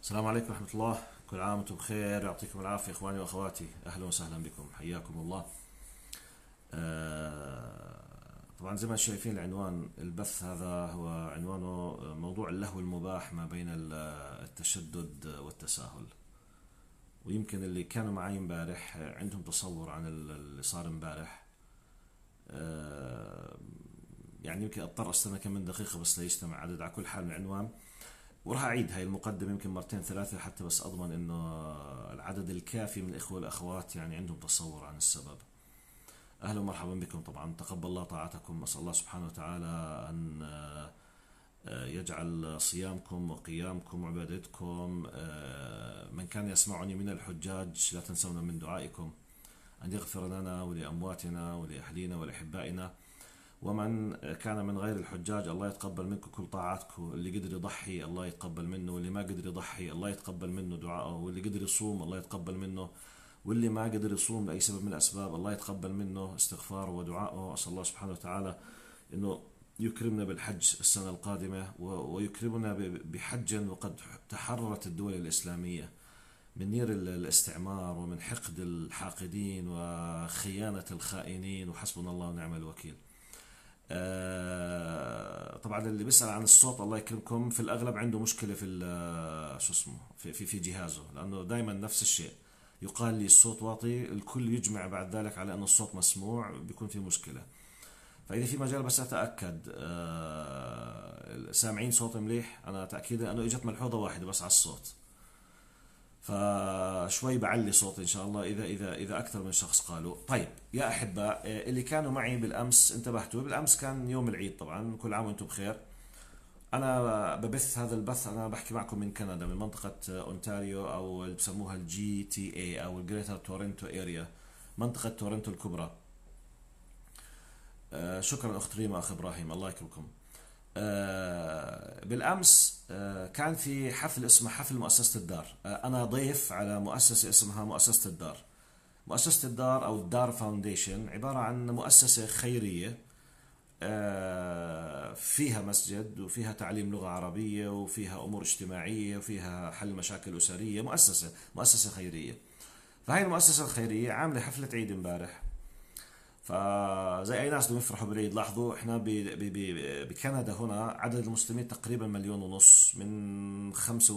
السلام عليكم ورحمة الله. كل عام وانتم بخير، يعطيكم العافية إخواني وأخواتي، أهلا وسهلا بكم، حياكم الله. طبعا زي ما شايفين العنوان البث هذا هو عنوانه موضوع اللهو المباح ما بين التشدد والتساهل. ويمكن اللي كانوا معي امبارح عندهم تصور عن اللي صار امبارح. يعني يمكن اضطر استنى كم من دقيقة بس ليجتمع عدد. على كل حال العنوان، وراح اعيد هاي المقدمة يمكن مرتين ثلاثة حتى بس اضمن انه العدد الكافي من الاخوة والاخوات يعني عندهم تصور عن السبب. اهلا ومرحبا بكم. طبعا تقبل الله طاعتكم، اسال الله سبحانه وتعالى ان يجعل صيامكم وقيامكم وعبادتكم، من كان يسمعني من الحجاج لا تنسونا من دعائكم، أن يغفر لنا ولأمواتنا ولأهلينا ولأحبائنا. ومن كان من غير الحجاج الله يتقبل منكم كل طاعاتكم. اللي قدر يضحي الله يتقبل منه، واللي ما قدر يضحي الله يتقبل منه دعائه، واللي قدر يصوم الله يتقبل منه، واللي ما قدر يصوم لأي سبب من الأسباب الله يتقبل منه استغفاره ودعائه. أسأل الله سبحانه وتعالى أنه يكرمنا بالحج السنة القادمة، ويكرمنا بحج وقد تحررت الدول الإسلامية من نير الاستعمار ومن حقد الحاقدين وخيانة الخائنين، وحسبنا الله ونعم الوكيل. طبعا اللي بيسأل عن الصوت الله يكرمكم في الأغلب عنده مشكلة في شو اسمه في جهازه، لأنه دائما نفس الشيء، يقال لي الصوت واطي، الكل يجمع بعد ذلك على أن الصوت مسموع، بيكون في مشكلة. فإذا في مجال بس أتأكد سامعين صوت مليح. أنا تأكيدا أنه إجت ملحوظة واحدة بس على الصوت، فشوي بعلي صوتي ان شاء الله اذا اكثر من شخص قالوا. طيب يا احباء، اللي كانوا معي بالامس انتبهتوا، بالامس كان يوم العيد، طبعا كل عام وانتم بخير. انا ببث هذا البث، انا بحكي معكم من كندا، من منطقة اونتاريو، او اللي بسموها الجي تي اي او الجريتر تورنتو اريا، منطقة تورنتو الكبرى. شكرا اخت ريما، اخ ابراهيم، الله يكرمكم. بالامس كان في حفل اسمه حفل مؤسسة الدار. انا ضيف على مؤسسة اسمها مؤسسة الدار. مؤسسة الدار او الدار فاونديشن عبارة عن مؤسسة خيرية، فيها مسجد وفيها تعليم لغة عربية وفيها امور اجتماعية وفيها حل مشاكل اسرية، مؤسسة خيرية. فهي المؤسسة الخيرية عاملة حفلة عيد امبارح. فزي اي ناس بدهم يفرحوا بالعيد. لاحظوا احنا بكندا هنا عدد المسلمين تقريبا مليون ونص من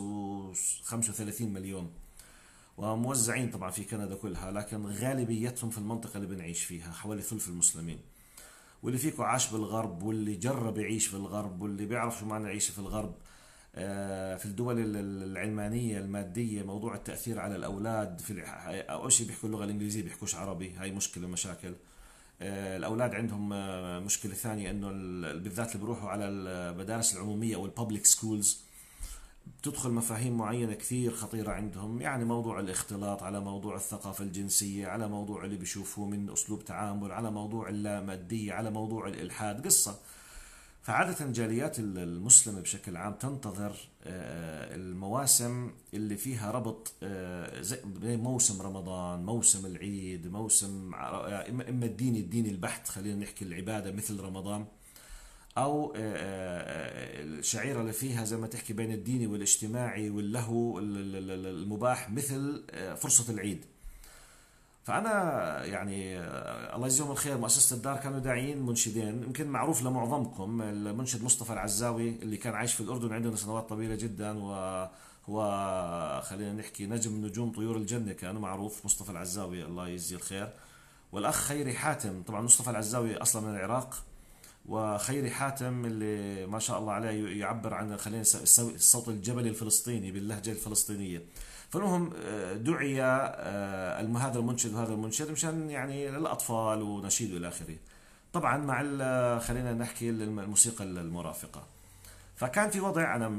35 مليون، وموزعين طبعا في كندا كلها، لكن غالبيتهم في المنطقة اللي بنعيش فيها، حوالي ثلث المسلمين. واللي فيكم عاش بالغرب، واللي جرب يعيش في الغرب، واللي بيعرف شو معنى العيش في الغرب، في الدول العلمانية المادية، موضوع التأثير على الأولاد أول شيء بيحكوا اللغة الإنجليزية، بيحكوش عربي، هاي مشكلة مشاكل. الاولاد عندهم مشكله ثانيه، انه بالذات اللي بيروحوا على المدارس العموميه او الببليك سكولز بتدخل مفاهيم معينه كثير خطيره عندهم، يعني موضوع الاختلاط، على موضوع الثقافه الجنسيه، على موضوع اللي بيشوفوه من اسلوب تعامل، على موضوع اللاماديه، على موضوع الالحاد، قصه. فعادة الجاليات المسلمة بشكل عام تنتظر المواسم اللي فيها ربط، زي موسم رمضان، موسم العيد، موسم إما الديني البحت، خلينا نحكي العبادة مثل رمضان، أو الشعيرة اللي فيها زي ما تحكي بين الديني والاجتماعي واللهو المباح مثل فرصة العيد. فأنا يعني الله يجزيهم الخير، مؤسسة الدار كانوا داعيين منشدين، يمكن معروف لمعظمكم المنشد مصطفى العزاوي اللي كان عايش في الأردن عندنا سنوات طويلة جدا، وهو خلينا نحكي نجم نجوم طيور الجنة، كان معروف مصطفى العزاوي الله يجزيه الخير. والأخ خيري حاتم، طبعا مصطفى العزاوي أصلا من العراق، وخيري حاتم اللي ما شاء الله عليه يعبر عن خلينا الصوت الجبلي الفلسطيني باللهجة الفلسطينية. فالمهم دعي هذا المنشد وهذا المنشد مشان يعني للأطفال ونشيد إلى آخره، طبعا مع خلينا نحكي الموسيقى المرافقة. فكان في وضع، أنا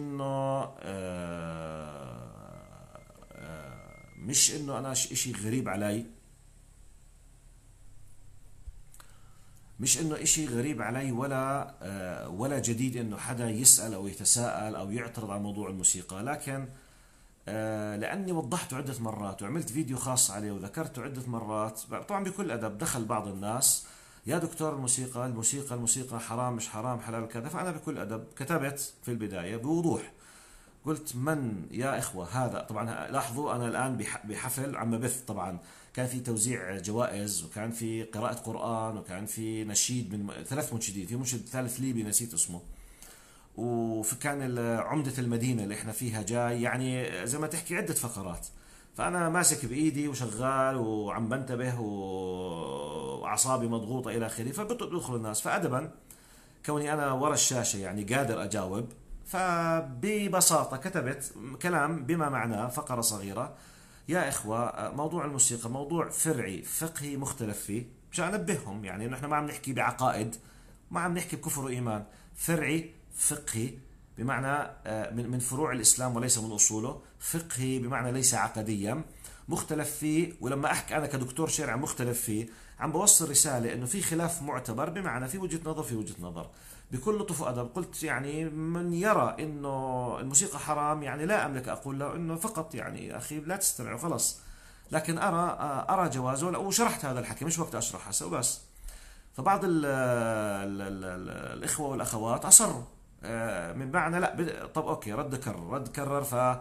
مش إنه أنا إشي غريب علي، مش انه اشي غريب علي ولا جديد انه حدا يسأل او يتساءل او يعترض على موضوع الموسيقى، لكن لاني وضحته عدة مرات وعملت فيديو خاص عليه وذكرته عدة مرات، طبعا بكل ادب دخل بعض الناس: يا دكتور الموسيقى حرام مش حرام، حلال كذا. فانا بكل ادب كتبت في البداية بوضوح، قلت من يا إخوة هذا؟ طبعا لاحظوا أنا الآن بحفل عم بث، طبعا كان في توزيع جوائز، وكان في قراءة قرآن، وكان في نشيد من 3 منشدين، في منشد ثالث ليبي نسيت اسمه، وكان عمدة المدينة اللي احنا فيها جاي، يعني زي ما تحكي عدة فقرات. فأنا ماسك بإيدي وشغال وعم بنتبه وأعصابي مضغوطة إلى آخره، فبدخل الناس، فأدبا كوني أنا ورا الشاشة يعني قادر أجاوب، فببساطة كتبت كلام بما معناه فقرة صغيرة: يا إخوة، موضوع الموسيقى موضوع فرعي فقهي مختلف فيه، مشان أنبههم يعني إنه إحنا ما عم نحكي بعقائد، ما عم نحكي بكفر وإيمان، فرعي فقهي بمعنى من فروع الإسلام وليس من أصوله، فقهي بمعنى ليس عقديا، مختلف فيه. ولما أحكي أنا كدكتور شرع مختلف فيه، عم بوصل رسالة إنه في خلاف معتبر، بمعنى في وجهة نظر، في وجهة نظر، بكل لطف وأدب. قلت يعني من يرى إنه الموسيقى حرام يعني لا أملك أقول له إنه فقط يعني يا أخي لا تستمع وخلص، لكن أرى جوازه، وشرحت هذا الحكي، مش وقت أشرح هسه وبس. فبعض ال الإخوة والأخوات أصروا، من معنى لا طب أوكي، رد كرر،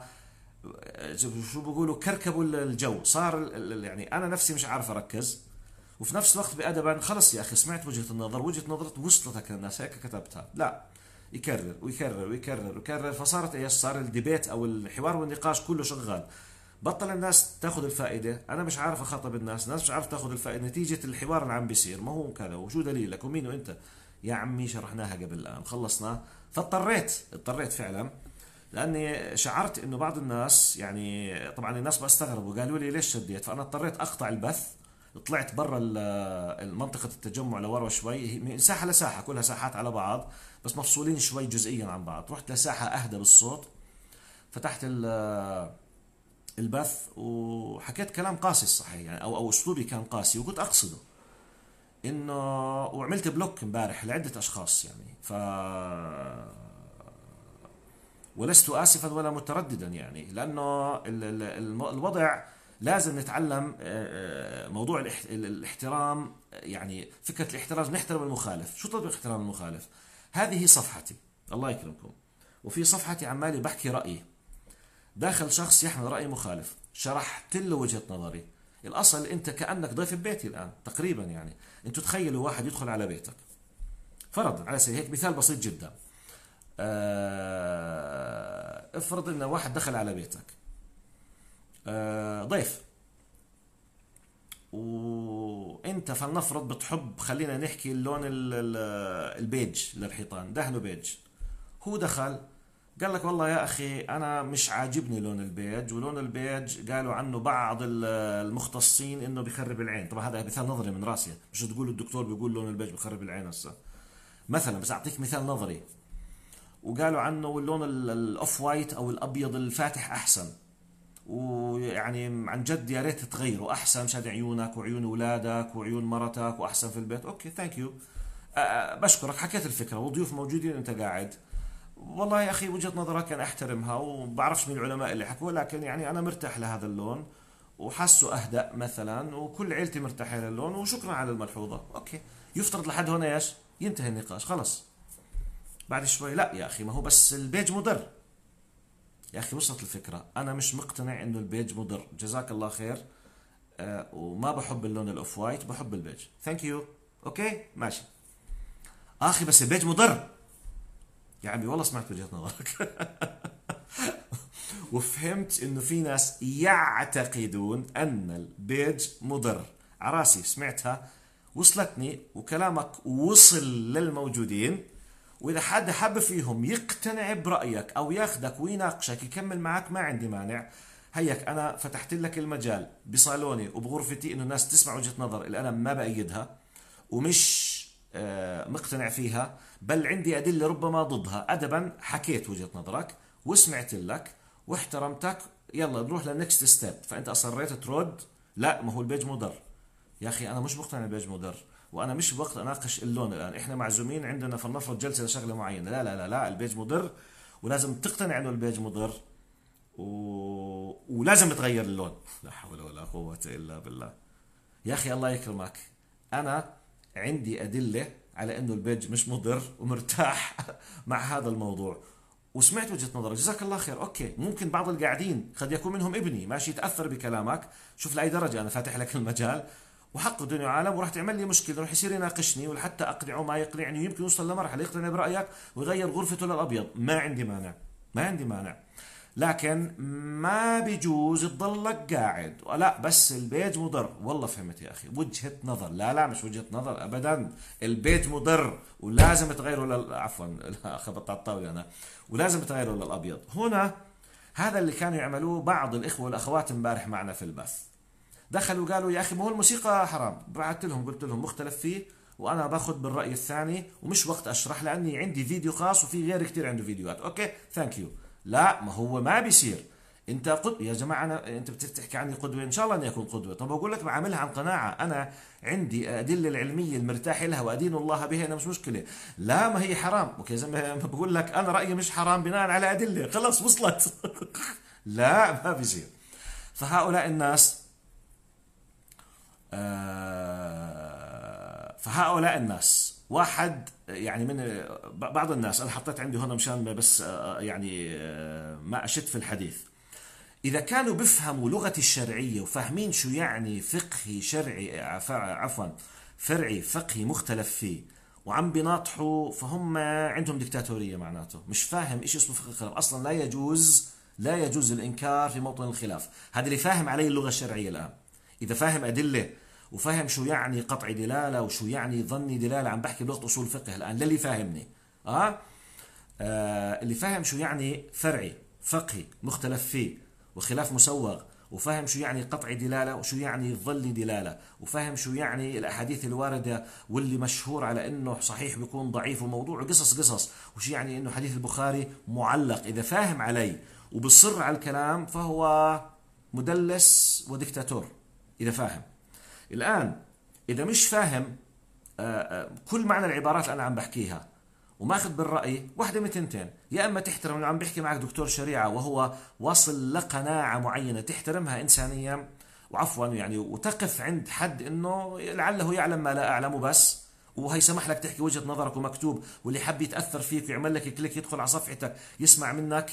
شو بيقولوا، كركبوا الجو، صار يعني أنا نفسي مش عارف أركز، وفي نفس الوقت بأدبا خلص يا أخي سمعت وجهة النظر، وجهة نظرة وصلتك للناس، هيك كتبتها. لا، يكرر ويكرر ويكرر ويكرر، فصارت ايش؟ صار الديبيت او الحوار والنقاش كله شغال، بطل الناس تاخذ الفائده، انا مش عارف اخاطب الناس مش عارف تاخذ الفائده، نتيجه الحوار اللي عم بيصير، ما هو كذا وشو دليلك ومين وانت. يا عمي شرحناها قبل الان، خلصنا. اضطريت فعلا، لاني شعرت انه بعض الناس يعني طبعا الناس بستغربوا، قالوا لي ليش شديت، فانا اضطريت اقطع البث، طلعت برا منطقة التجمع لورا شوي، هي من ساحة لساحة كلها ساحات على بعض بس مفصولين شوي جزئيا عن بعض، رحت لساحة أهدى بالصوت، فتحت البث وحكيت كلام قاسي الصحيح يعني، أو أسلوبي كان قاسي وكنت أقصده إنه، وعملت بلوك امبارح لعدة أشخاص يعني، ولست آسفا ولا مترددا يعني، لأنه الوضع لازم نتعلم موضوع الاحترام، يعني فكرة الاحترام، نحترم المخالف. شو طلب احترام المخالف؟ هذه صفحتي، الله يكرمكم، وفي صفحتي عمالي بحكي رأيي، داخل شخص يحمل رأي مخالف، شرحت له وجهة نظري. الأصل أنت كأنك ضيف ببيتي الآن تقريبا يعني، أنتوا تخيلوا واحد يدخل على بيتك، فرضا على سبيل هيك مثال بسيط جدا، افرض ان واحد دخل على بيتك ضيف، وانت فلنفرض بتحب، خلينا نحكي اللون البيج للحيطان، دهنه بيج، هو دخل قال لك والله يا اخي انا مش عاجبني لون البيج، ولون البيج قالوا عنه بعض المختصين انه بخرب العين. طبعا هذا مثال نظري من راسي، مش تقول الدكتور بيقول لون البيج بخرب العين هسه مثلا، بس اعطيك مثال نظري. وقالوا عنه اللون الاوف وايت او الابيض الفاتح احسن، ويعني عن جد يا ريت تغيره، احسن مشان عيونك وعيون اولادك وعيون مرتك، واحسن في البيت. اوكي ثانك يو، بشكرك، حكيت الفكره وضيوف موجودين انت قاعد، والله يا اخي وجهه نظرك انا احترمها، وبعرفش مين العلماء اللي حكوا، لكن يعني انا مرتاح لهذا اللون وحاسه اهدأ مثلا، وكل عيلتي مرتاحه للون، وشكرا على الملحوظه. اوكي، يفترض لحد هنا ايش؟ ينتهي النقاش خلص. بعد شوي لا يا اخي ما هو بس البيج مضر، يا اخي وصلت الفكره، انا مش مقتنع انه البيج مضر، جزاك الله خير، وما بحب اللون الاوف وايت، بحب البيج، ثانك يو، اوكي ماشي. اخي بس البيج مضر، يا عمي والله سمعت وجهة نظرك وفهمت انه في ناس يعتقدون ان البيج مضر، عراسي سمعتها، وصلتني، وكلامك وصل للموجودين، واذا حد حب فيهم يقتنع برأيك او ياخدك ويناقشك يكمل معك ما عندي مانع. هيك انا فتحت لك المجال بصالوني وبغرفتي انه الناس تسمع وجهة نظر اللي انا ما بأيدها ومش مقتنع فيها، بل عندي أدلة ربما ضدها، أدبا حكيت وجهة نظرك وسمعت لك واحترمتك، يلا نروح للنكست ستيب. فأنت أصريت ترد لا ما هو البيج مضر، يا أخي أنا مش مقتنع البيج مضر، وأنا مش بوقت أناقش اللون الآن، إحنا معزومين عندنا فلنفرض جلسة لشغلة معينة، لا لا لا لا البيج مضر، ولازم تقتنع إنه البيج مضر، ولازم تغير اللون. لا حول ولا قوة إلا بالله. يا أخي الله يكرمك، أنا عندي أدلة على أنه البيج مش مضر ومرتاح مع هذا الموضوع، وسمعت وجهة نظرك، جزاك الله خير، اوكي. ممكن بعض القاعدين قد يكون منهم ابني ماشي يتأثر بكلامك، شوف لأي درجة انا فاتح لك المجال، وحقه دنيا وعالم، وراح تعمل لي مشكله، راح يصير يناقشني ولحتى اقنعه ما يقنعني، ويمكن يوصل لمرحله يقتنع برايك ويغير غرفته للابيض، ما عندي مانع، ما عندي مانع. لكن ما بيجوز تضلك قاعد لا بس البيت مضر. والله فهمت يا اخي، وجهة نظر، لا لا مش وجهة نظر ابدا، البيت مضر ولازم تغيره عفوا خبطت على الطاولة انا، ولازم تغيره للابيض. هنا هذا اللي كانوا يعملوه بعض الاخوة والاخوات امبارح معنا في البث، دخلوا قالوا يا اخي ما هو الموسيقى حرام. بعثت لهم قلت لهم مختلف فيه، وانا باخذ بالراي الثاني، ومش وقت اشرح لاني عندي فيديو خاص وفي غير كثير عنده فيديوهات. اوكي ثانك يو. لا ما هو ما بيصير. انت يا جماعه انت بتحكي عني قدوه، ان شاء الله اني اكون قدوه. طب اقول لك بعملها عن قناعه، انا عندي ادله العلميه المرتاح لها وادين الله بها، انا مش مشكله. لا ما هي حرام، اوكي زي ما بقول لك انا رايي مش حرام بناء على ادله، خلص وصلت. لا ما بيصير. فهؤلاء الناس فهؤلاء الناس واحد يعني من بعض الناس، انا حطيت عندي هنا مشان بس يعني ما اشد في الحديث، اذا كانوا بيفهموا لغة الشرعية وفاهمين شو يعني فقهي شرعي عفوا فرعي فقهي مختلف فيه وعم بيناطحوا، فهم عندهم دكتاتورية، معناته مش فاهم ايش اسمه فقه الخلاف اصلا. لا يجوز الانكار في موطن الخلاف. هذا اللي فاهم عليه اللغة الشرعية الان، اذا فاهم ادلة وفاهم شو يعني قطع دلالة وشو يعني ظني دلالة، عم بحكي بلغة أصول الفقه الآن للي فاهمني. اللي فاهم شو يعني فرعي فقهي مختلف فيه وخلاف مسوغ، وفاهم شو يعني قطع دلالة وشو يعني ظني دلالة، وفاهم شو يعني الأحاديث الواردة واللي مشهور على أنه صحيح بيكون ضعيف وموضوع قصص، وشو يعني أنه حديث البخاري معلق. إذا فاهم علي وبصر على الكلام فهو مدلس وديكتاتور إذا فاهم. الآن إذا مش فاهم كل معنى العبارات اللي أنا عم بحكيها وماخذ بالرأي، واحدة من تنتين، يا إما تحترم إنه عم بحكي معك دكتور شريعة وهو واصل لقناعة معينة تحترمها إنسانيا وعفوا يعني، وتقف عند حد إنه لعله يعلم ما لا أعلم بس، وهي سمح لك تحكي وجهة نظرك ومكتوب، واللي حب يتأثر فيك ويعمل لك كليك يدخل على صفحتك يسمع منك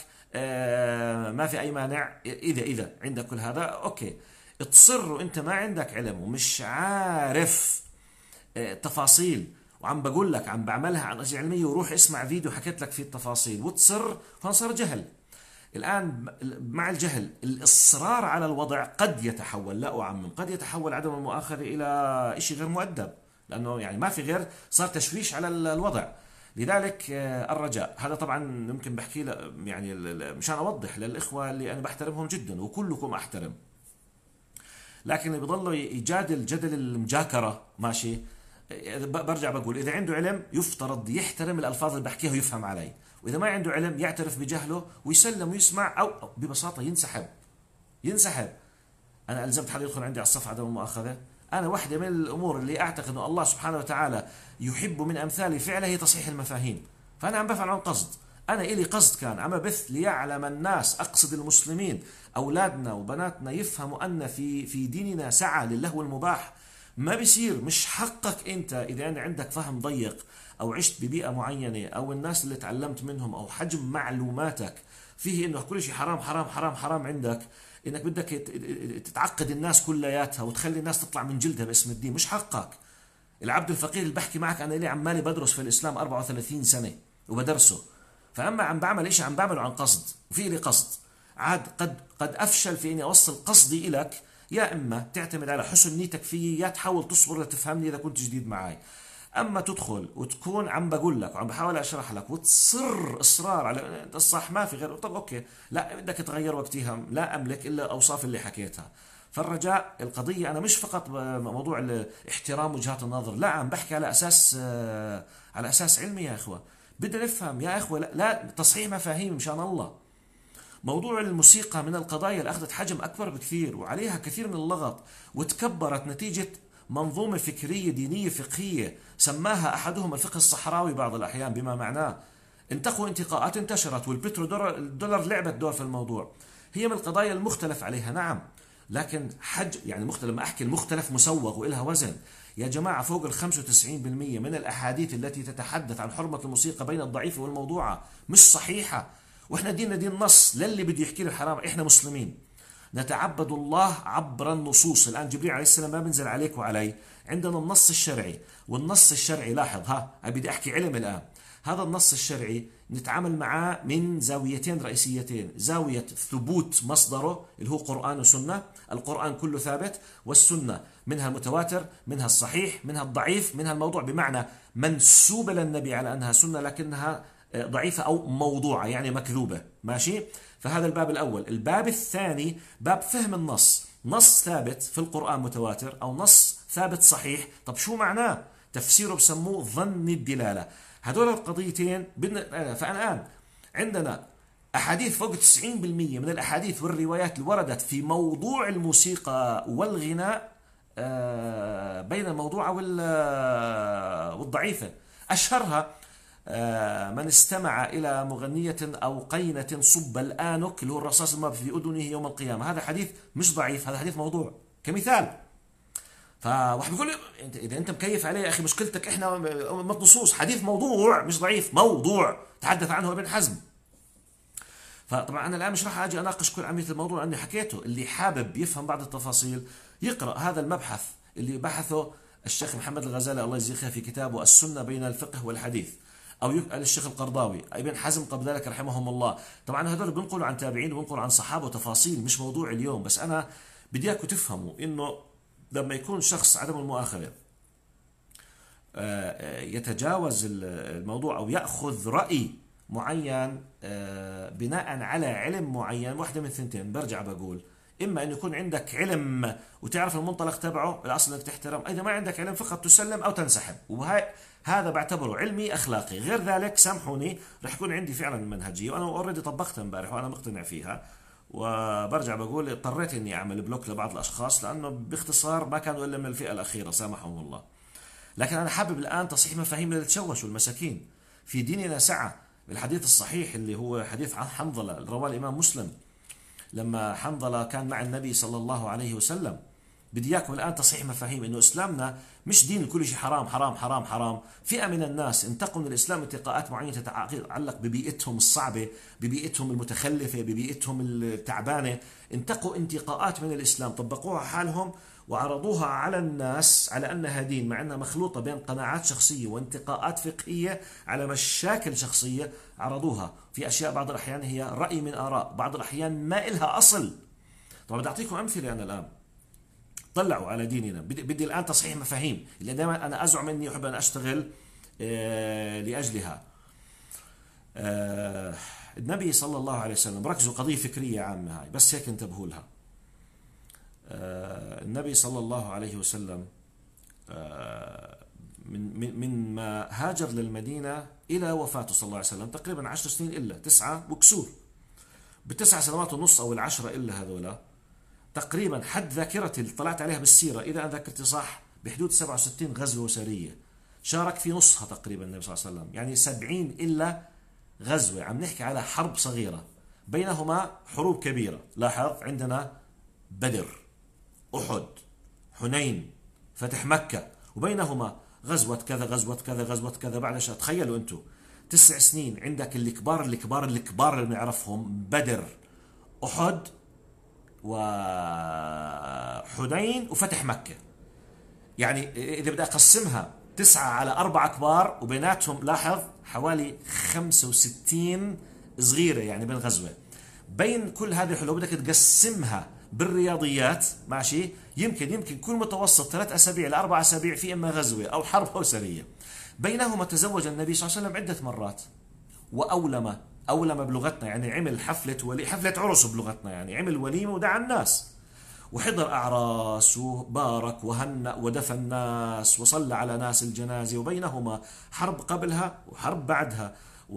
ما في أي مانع. إذا عندك كل هذا أوكي. تصر وانت ما عندك علم ومش عارف تفاصيل، وعم بقول لك عم بعملها عن أجل علمية، وروح اسمع فيديو حكيت لك فيه التفاصيل وتصر، فصار جهل. الآن مع الجهل الإصرار على الوضع قد يتحول، لا أعمم، قد يتحول عدم المؤاخذة إلى شيء غير مؤدب، لأنه يعني ما في غير، صار تشويش على الوضع. لذلك الرجاء، هذا طبعا يمكن بحكي يعني مشان أوضح للإخوة اللي أنا بحترمهم جدا وكلكم أحترم، لكن بيضلوا يجادل جدل المجاكرة ماشي. برجع بقول إذا عنده علم يفترض يحترم الألفاظ اللي بحكيها ويفهم علي، وإذا ما عنده علم يعترف بجهله ويسلم ويسمع، أو ببساطة ينسحب. أنا ألزمت حدا يدخل عندي على الصف عدم المؤاخذة. أنا واحدة من الأمور اللي أعتقد أن الله سبحانه وتعالى يحب من أمثالي فعله هي تصحيح المفاهيم، فأنا عم بفعل عن قصد. أنا إلي قصد كان عم بث ليعلم الناس، أقصد المسلمين أولادنا وبناتنا يفهموا أن في ديننا سعة للهو المباح. ما بيصير، مش حقك أنت إذا عندك فهم ضيق أو عشت ببيئة معينة أو الناس اللي تعلمت منهم أو حجم معلوماتك فيه إنه كل شيء حرام حرام حرام حرام عندك، إنك بدك تتعقد الناس كلياتها وتخلي الناس تطلع من جلدها باسم الدين. مش حقك. العبد الفقير اللي بحكي معك أنا إلي عمالي بدرس في الإسلام 34 سنة وبدرسه، فأما عم بعمل إشي عم بعمله عن قصد وفي لي قصد، عاد قد أفشل في إني أوصل قصدي إلك، يا إما تعتمد على حسن نيتك فيي، يا تحاول تصبر لتفهمني إذا كنت جديد معي. أما تدخل وتكون عم بقول لك وعم بحاول أشرح لك وتصر إصرار على أنت الصح ما في غير، طب أوكي لا بدك تغير وقتها، لا أملك إلا أوصاف اللي حكيتها. فالرجاء القضية أنا مش فقط موضوع احترام وجهات النظر، لا عم بحكي على أساس علمي يا إخوة. بدنا نفهم يا إخوة، لا تصحيح مفاهيم مشان الله. موضوع الموسيقى من القضايا اللي أخذت حجم أكبر بكثير وعليها كثير من اللغط وتكبرت نتيجة منظومة فكرية دينية فقهية سماها أحدهم الفقه الصحراوي بعض الأحيان، بما معناه انتقوا انتقاءات انتشرت والبترو دولار لعبت دور في الموضوع. هي من القضايا المختلف عليها نعم، لكن يعني مختلف، لما أحكي المختلف مسوغ وإلها وزن يا جماعة. فوق 95% من الأحاديث التي تتحدث عن حرمة الموسيقى بين الضعيفة والموضوعة مش صحيحة، واحنا ديننا دين نص، للي بده يحكي له حرام. احنا مسلمين نتعبد الله عبر النصوص. الان جبريل عليه السلام ما بنزل عليك وعلي، عندنا النص الشرعي. والنص الشرعي لاحظ، بدي احكي علم الان. هذا النص الشرعي نتعامل معاه من زاويتين رئيسيتين: زاوية ثبوت مصدره اللي هو قرآن وسنة، القرآن كله ثابت، والسنة منها المتواتر، منها الصحيح، منها الضعيف، منها الموضوع، بمعنى منسوبة للنبي على أنها سنة لكنها ضعيفة أو موضوعة يعني مكذوبة. ماشي؟ فهذا الباب الأول. الباب الثاني باب فهم النص. نص ثابت في القرآن متواتر أو نص ثابت صحيح، طب شو معناه؟ تفسيره بسموه ظن الدلالة. هدول القضيتين فأنا الآن عندنا أحاديث فوق 90% من الأحاديث والروايات اللي وردت في موضوع الموسيقى والغناء بين الموضوعة والضعيفة. أشهرها من استمع إلى مغنية أو قينة صب الآنك اللي هو الرصاص ما في أذنه يوم القيامة، هذا حديث مش ضعيف، هذا حديث موضوع كمثال. فواحد بيقول لي اذا انت مكيف عليه يا اخي مشكلتك، احنا نصوص حديث موضوع مش ضعيف، موضوع تحدث عنه ابن حزم. فطبعا انا الان مش راح اجي اناقش كل اهميه الموضوع لاني حكيته. اللي حابب يفهم بعض التفاصيل يقرا هذا المبحث اللي بحثه الشيخ محمد الغزالي الله يجزيه خير في كتابه السنه بين الفقه والحديث، او يسال الشيخ القرضاوي، ابن حزم قبل ذلك رحمهم الله. طبعا هذول بنقولوا عن تابعين وبنقولوا عن صحابه وتفاصيل مش موضوع اليوم، بس انا بدي اياكم تفهموا انه لما يكون شخص عدم المؤاخذة يتجاوز الموضوع أو يأخذ رأي معين بناء على علم معين، واحدة من ثنتين برجع بقول: إما أن يكون عندك علم وتعرف المنطلق تبعه، الأصل أنك تحترم، إذا ما عندك علم فقط تسلم أو تنسحب، هذا بعتبره علمي أخلاقي. غير ذلك سامحوني رح يكون عندي فعلا منهجية، وأنا أوريدي طبقتها امبارح وأنا مقتنع فيها. وبرجع بقول اضطريت اني اعمل بلوك لبعض الاشخاص لانه باختصار ما كانوا الا من الفئه الاخيره سامحهم الله. لكن انا حابب الان تصحيح مفاهيم للتشوش والمساكين. في ديننا سعه بالحديث الصحيح اللي هو حديث عن حنظله رواه الامام مسلم، لما حنظله كان مع النبي صلى الله عليه وسلم. بدي اياكم الان تصحيح مفاهيم انه اسلامنا مش دين كل شيء حرام حرام حرام حرام. فئه من الناس انتقوا من الاسلام انتقاءات معينه تتعلق ببيئتهم الصعبه، ببيئتهم المتخلفه، ببيئتهم التعبانه، انتقوا انتقاءات من الاسلام طبقوها حالهم وعرضوها على الناس على انها دين، مع انها مخلوطه بين قناعات شخصيه وانتقاءات فقهيه على مشاكل شخصيه عرضوها في اشياء بعض الاحيان هي راي من اراء، بعض الاحيان ما إلها اصل. طبعا بدي اعطيكم امثله انا الان. طلعوا على ديننا. بدي الآن تصحيح مفاهيم اللي دائما أنا أزعم أني أحب أن أشتغل لأجلها. النبي صلى الله عليه وسلم، ركزوا قضية فكرية عامة هاي بس هيك انتبهوا لها. النبي صلى الله عليه وسلم من ما هاجر للمدينة إلى وفاته صلى الله عليه وسلم تقريبا 10 سنين إلا 9 وكسور، ب9 سنوات ونص أو ال10 إلا هذولا تقريبا حد ذاكرتي اللي طلعت عليها بالسيرة إذا أنا ذاكرتي صح بحدود 67 غزوة وسرية شارك في نصها تقريبا النبي صلى الله عليه وسلم، يعني 70 إلا غزوة. عم نحكي على حرب صغيرة بينهما حروب كبيرة. لاحظ عندنا بدر، أحد، حنين، فتح مكة، وبينهما غزوة كذا غزوة كذا غزوة كذا. بعد شهر تخيلوا أنتم 9 سنين عندك الكبار الكبار الكبار اللي بنعرفهم: بدر، أحد، وحنين، وفتح مكة. يعني إذا بدي أقسمها 9 على 4 كبار وبيناتهم لاحظ حوالي 65 صغيرة يعني بين غزوة. بين كل هذه الحلول بدك تقسمها بالرياضيات ماشي، يمكن كل متوسط 3 أسابيع ل 4 أسابيع في إما غزوة أو حرب أو سرية. بينهما تزوج النبي صلى الله عليه وسلم عدة مرات، وأولم بلغتنا يعني عمل حفلة عرس بلغتنا، يعني عمل وليمة ودعا الناس وحضر أعراس وبارك وهنأ ودفن الناس وصلى على ناس الجنازة، وبينهما حرب قبلها وحرب بعدها،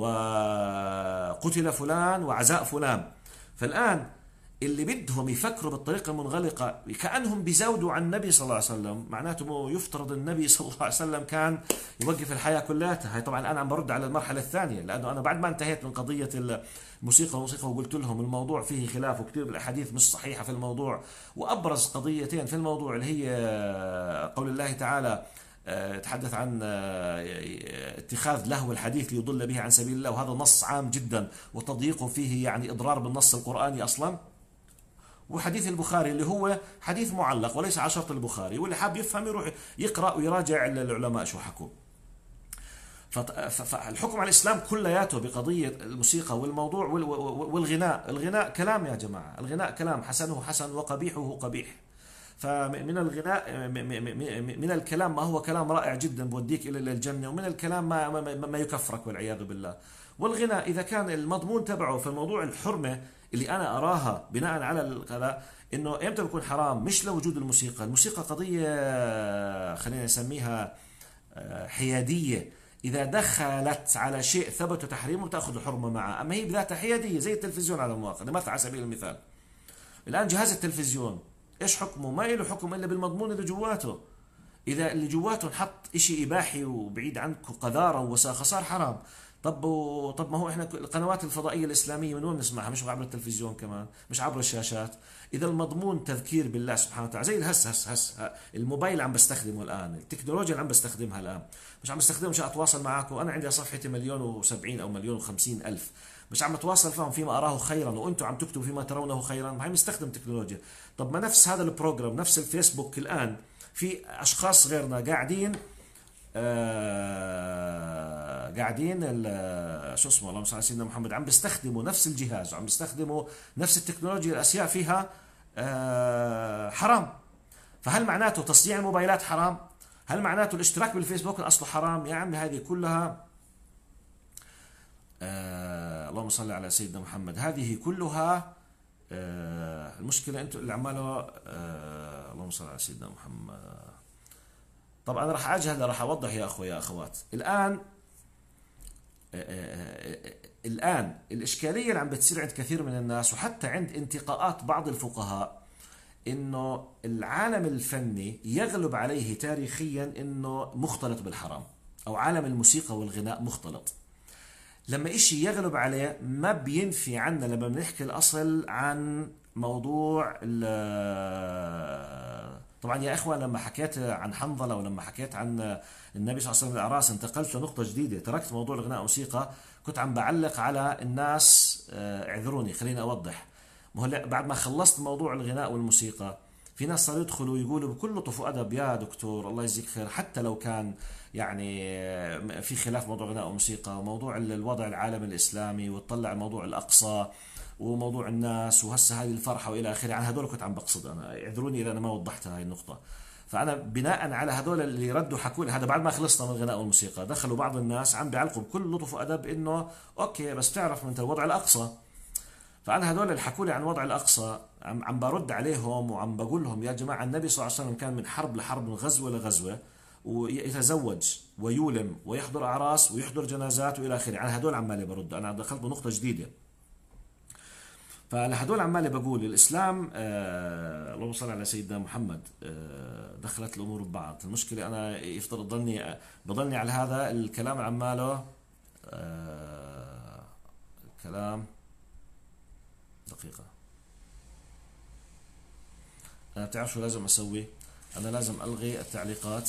وقتل فلان وعزاء فلان. فالآن اللي بدهم يفكروا بالطريقة المنغلقة كأنهم بيزودوا عن النبي صلى الله عليه وسلم، معناته يفترض النبي صلى الله عليه وسلم كان يوقف الحياة كلها. هاي طبعا أنا عم برد على المرحلة الثانية، لأنه أنا بعد ما انتهيت من قضية الموسيقى وقلت لهم الموضوع فيه خلاف وكثير بالأحاديث مش صحيحة في الموضوع، وأبرز قضيتين في الموضوع اللي هي قول الله تعالى: تحدث عن اتخاذ لهو الحديث ليضل به عن سبيل الله، وهذا نص عام جدا وتضييق فيه يعني إضرار بالنص القرآني أصلا. وحديث البخاري اللي هو حديث معلق وليس على شرط البخاري، واللي حاب يفهم يروح يقرأ ويراجع العلماء شو حكوا. فالحكم على الإسلام كلياته بقضية الموسيقى والموضوع والغناء. الغناء كلام يا جماعة، الغناء كلام، حسنه حسن وقبيحه قبيح. فمن الغناء من الكلام ما هو كلام رائع جدا بوديك إلى الجنة، ومن الكلام ما يكفرك والعياذ بالله. والغناء إذا كان المضمون تبعه في الموضوع الحرمة اللي أنا أراها بناء على هذا، إنه إمتى بيكون حرام؟ مش لوجود الموسيقى. الموسيقى قضية خلينا نسميها حيادية، إذا دخلت على شيء ثبت تحريمه تأخذ الحرمة معه، أما هي بذاتها حيادية زي التلفزيون على المؤاخذة مثلا على سبيل المثال. الآن جهاز التلفزيون إيش حكمه؟ ما له حكم إلا بالمضمون اللي جواته. إذا اللي جواته نحط إشي إباحي وبعيد عنك قذارة ووساخة صار حرام. طب ما هو احنا القنوات الفضائيه الاسلاميه من وين نسمعها؟ مش عبر التلفزيون كمان، مش عبر الشاشات. اذا المضمون تذكير بالله سبحانه وتعالى، زي هس الموبايل عم بستخدمه الان، التكنولوجيا اللي عم بستخدمها الان، مش عم بستخدمه عشان اتواصل معكم. انا عندي صفحتي 1,070,000 او 1,050,000، مش عم اتواصل فيهم فيما اراه خيرا، وانتم عم تكتبوا فيما ترونه خيرا. ما هي مستخدم تكنولوجيا. طب ما نفس هذا البروجرام، نفس الفيسبوك الان، في اشخاص غيرنا قاعدين قاعدين شو اسمه، اللهم صل على سيدنا محمد، عم بيستخدموا نفس الجهاز وعم بيستخدموا نفس التكنولوجيا، الاشياء فيها حرام. فهل معناته تصنيع الموبايلات حرام؟ هل معناته الاشتراك بالفيسبوك اصله حرام؟ يا عمي هذه كلها اللهم صل على سيدنا محمد، هذه كلها المشكله انتم اللي عماله اللهم صل على سيدنا محمد. طبعا انا راح اجهل، راح اوضح يا اخوي يا اخوات. الان الاشكاليه اللي عم بتصير عند كثير من الناس، وحتى عند انتقاءات بعض الفقهاء، انه العالم الفني يغلب عليه تاريخيا انه مختلط بالحرام، او عالم الموسيقى والغناء مختلط. لما اشي يغلب عليه ما بينفي عنا لما بنحكي الاصل عن موضوع طبعا يا اخوان لما حكيت عن حنظله ولما حكيت عن النبي صلى الله عليه وسلم الاعراس انتقلت لنقطه جديده، تركت موضوع الغناء والموسيقى. كنت عم بعلق على الناس، اعذروني خليني اوضح. ما هو بعد ما خلصت موضوع الغناء والموسيقى، في ناس صاروا يدخلوا يقولوا بكل لطف وادب يا دكتور الله يجزيك خير، حتى لو كان يعني في خلاف موضوع الغناء والموسيقى وموضوع الوضع العالم الاسلامي، وتطلع الموضوع الاقصى وموضوع الناس وهسه هذه الفرحه والى اخره، عن هذول كنت عم بقصد. انا اعذروني اذا انا ما وضحت هاي النقطه. فانا بناء على هذول اللي ردوا حكوا لي هذا بعد ما خلصنا من الغناء والموسيقى، دخلوا بعض الناس عم بيعلقوا بكل لطف وادب انه اوكي بس تعرف انت الوضع الاقصى. فانا هذول اللي حكوا لي عن الوضع الاقصى عم برد عليهم وعم بقول لهم يا جماعه النبي صلى الله عليه وسلم كان من حرب لحرب، من غزوه لغزوه، ويتزوج ويولم ويحضر اعراس ويحضر جنازات والى اخره. على هذول عمالي برد، انا دخلت بنقطه جديده. فلهدول عمالي بقول الاسلام اللهم صل على سيدنا محمد دخلت الامور ببعض. المشكله انا يفترض بضلني على هذا الكلام عماله الكلام. دقيقه، انا بتعرف شو لازم اسوي؟ انا لازم الغي التعليقات.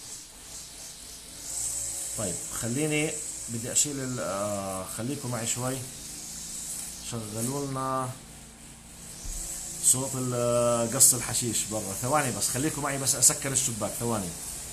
طيب خليني بدي اشيل خليكم معي شوي، شغلوا لنا صوت قص الحشيش برا. ثواني بس خليكم معي، بس اسكر الشباك ثواني.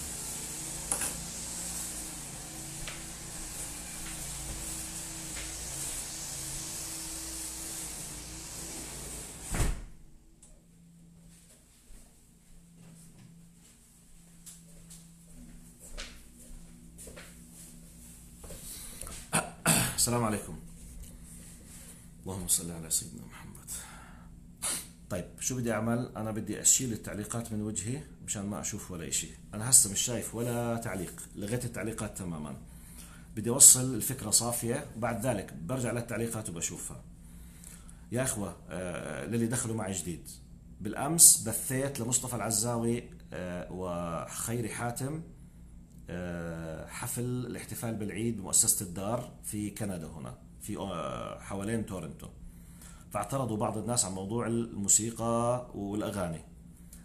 السلام عليكم، اللهم صل على سيدنا محمد. طيب شو بدي اعمل؟ انا بدي اشيل التعليقات من وجهي مشان ما اشوف ولا اشي. انا هسه مش شايف ولا تعليق، لغيت التعليقات تماما. بدي اوصل الفكرة صافية، وبعد ذلك برجع للتعليقات وبشوفها. يا اخوة للي دخلوا معي جديد، بالامس بثيت لمصطفى العزاوي وخيري حاتم حفل الاحتفال بالعيد بمؤسسة الدار في كندا، هنا في حوالين تورنتو. فاعترضوا بعض الناس عن موضوع الموسيقى والأغاني،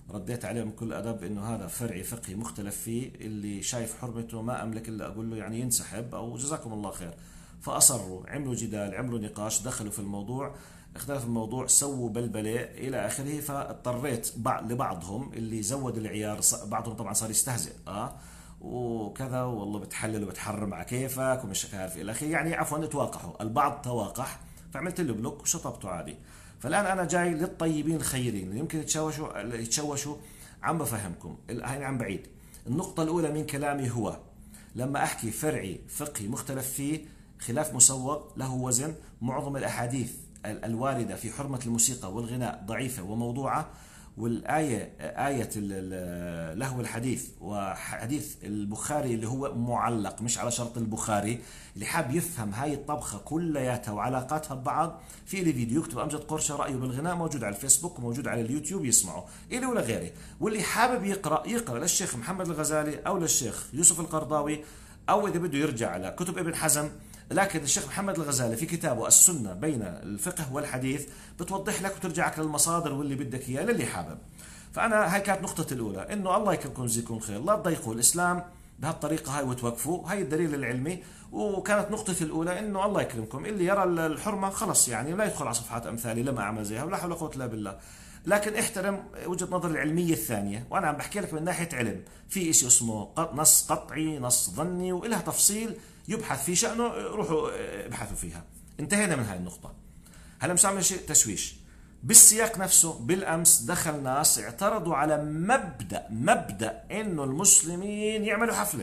رديت عليهم بكل أدب إنه هذا فرعي فقهي مختلف فيه، اللي شايف حرمته ما أملك إلا أقول له يعني ينسحب أو جزاكم الله خير. فأصروا، عملوا جدال، عملوا نقاش، دخلوا في الموضوع، اختلف الموضوع، سووا بلبلة إلى آخره. فاضطريت لبعضهم اللي زود العيار، بعضهم طبعا صار يستهزئ وكذا، والله بتحلل وبتحرم على كيفك ومش عارف الى اخره، يعني عفوا تواقحوا، البعض تواقح، فعملت له بلوك وشطبته عادي. فالان انا جاي للطيبين الخيرين اللي يمكن يتشوشوا. عم بفهمكم هاي عم بعيد. النقطة الأولى من كلامي هو لما أحكي فرعي فقهي مختلف فيه، خلاف مسوق له وزن، معظم الأحاديث الواردة في حرمة الموسيقى والغناء ضعيفة وموضوعة، والآية آية لهو الحديث وحديث البخاري اللي هو معلق مش على شرط البخاري. اللي حاب يفهم هاي الطبخة كلياتها وعلاقاتها ببعض، في لي فيديو يكتب أمجد قرشة رأيه بالغناء، موجود على الفيسبوك وموجود على اليوتيوب، يسمعه إلي ولا غيري. واللي حابب يقرأ للشيخ محمد الغزالي أو للشيخ يوسف القرضاوي، أو إذا بده يرجع على كتب ابن حزم. لكن الشيخ محمد الغزالي في كتابه السنة بين الفقه والحديث بتوضح لك وترجعك للمصادر واللي بدك إياه للي حابب. فأنا هاي كانت نقطة الأولى، إنه الله يكرمكم ويجزيكم خير، لا تضيقوا الإسلام بهالطريقة هاي وتوقفوا، هاي الدليل العلمي. وكانت نقطة الأولى إنه الله يكرمكم اللي يرى الحرمة خلص يعني لا يدخل على صفحات أمثالي لما أعمل زيها، ولا حول ولا قوة إلا بالله. لكن احترم وجهة نظر العلمية الثانية، وأنا عم بحكي لك من ناحية علم. في إشي اسمه نص قطعي، نص ظني، وإلها تفصيل يبحث في شأنه، روحوا ابحثوا فيها. انتهينا من هاي النقطة. هلا مش عامل شيء تشويش. بالسياق نفسه بالأمس دخل ناس اعترضوا على مبدأ إنه المسلمين يعملوا حفلة.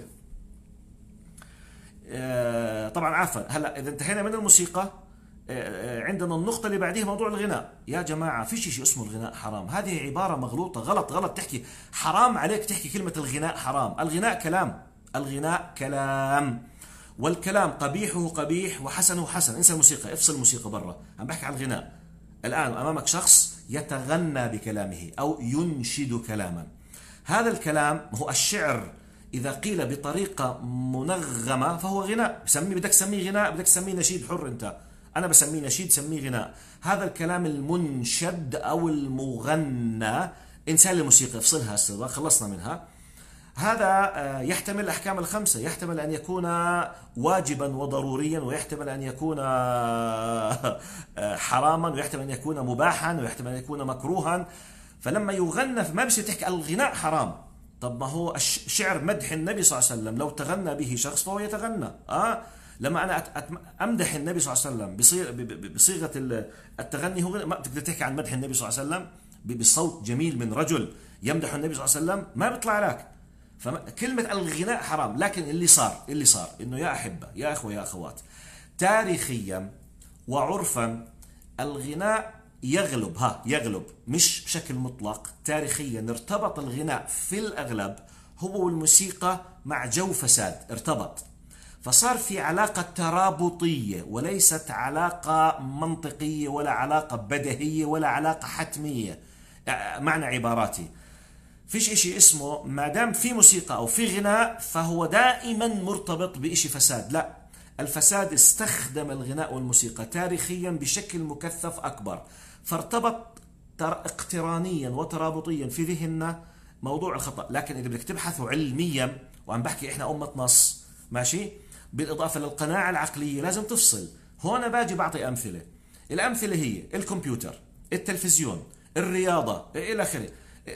طبعا عفوا، هلا إذا انتهينا من الموسيقى عندنا النقطة اللي بعديها موضوع الغناء. يا جماعة فيش شيء اسمه الغناء حرام، هذه عبارة مغلوطة، غلط تحكي حرام عليك تحكي كلمة الغناء حرام. الغناء كلام، الغناء كلام، والكلام قبيحه قبيح وحسنه حسن. انسى الموسيقى، افصل الموسيقى برا، عم بحكي عن الغناء. الآن أمامك شخص يتغنى بكلامه أو ينشد كلاما. هذا الكلام هو الشعر، إذا قيل بطريقة منغمة فهو غناء. بدك تسميه غناء، بدك تسميه نشيد، حر أنت. أنا بسميه نشيد، سميه غناء. هذا الكلام المنشد أو المغنى، إنسان الموسيقى افصلها هسه، خلصنا منها. هذا يحتمل الأحكام الخمسة، يحتمل أن يكون واجبا وضروريا، ويحتمل أن يكون حراما، ويحتمل أن يكون مباحا، ويحتمل أن يكون مكروها. فلما يغنى ما بصير تحكي الغناء حرام. طب ما هو الشعر مدح النبي صلى الله عليه وسلم، لو تغنى به شخص فهو يتغنى. لما أنا أمدح النبي صلى الله عليه وسلم بصيغة التغني، هو ما بتقدر تحكي عن مدح النبي صلى الله عليه وسلم بصوت جميل من رجل يمدح النبي صلى الله عليه وسلم، ما بيطلع لك. فكلمة الغناء حرام. لكن اللي صار إنه يا أحبة يا أخوة يا أخوات، تاريخيا وعرفا الغناء يغلب مش بشكل مطلق. تاريخيا ارتبط الغناء في الأغلب هو والموسيقى مع جو فساد، ارتبط، فصار في علاقة ترابطية وليست علاقة منطقية ولا علاقة بديهية ولا علاقة حتمية. معنى عباراتي، فيش اشي اسمه ما دام في موسيقى او في غناء فهو دائما مرتبط باشي فساد، لا. الفساد استخدم الغناء والموسيقى تاريخيا بشكل مكثف اكبر، فارتبط اقترانيا وترابطيا في ذهننا موضوع الخطأ. لكن اذا بدك تبحثوا علميا، وعم بحكي احنا امة نص ماشي، بالاضافة للقناعة العقلية لازم تفصل. هون باجي بعطي امثلة. الامثلة هي الكمبيوتر، التلفزيون، الرياضة الى اخره.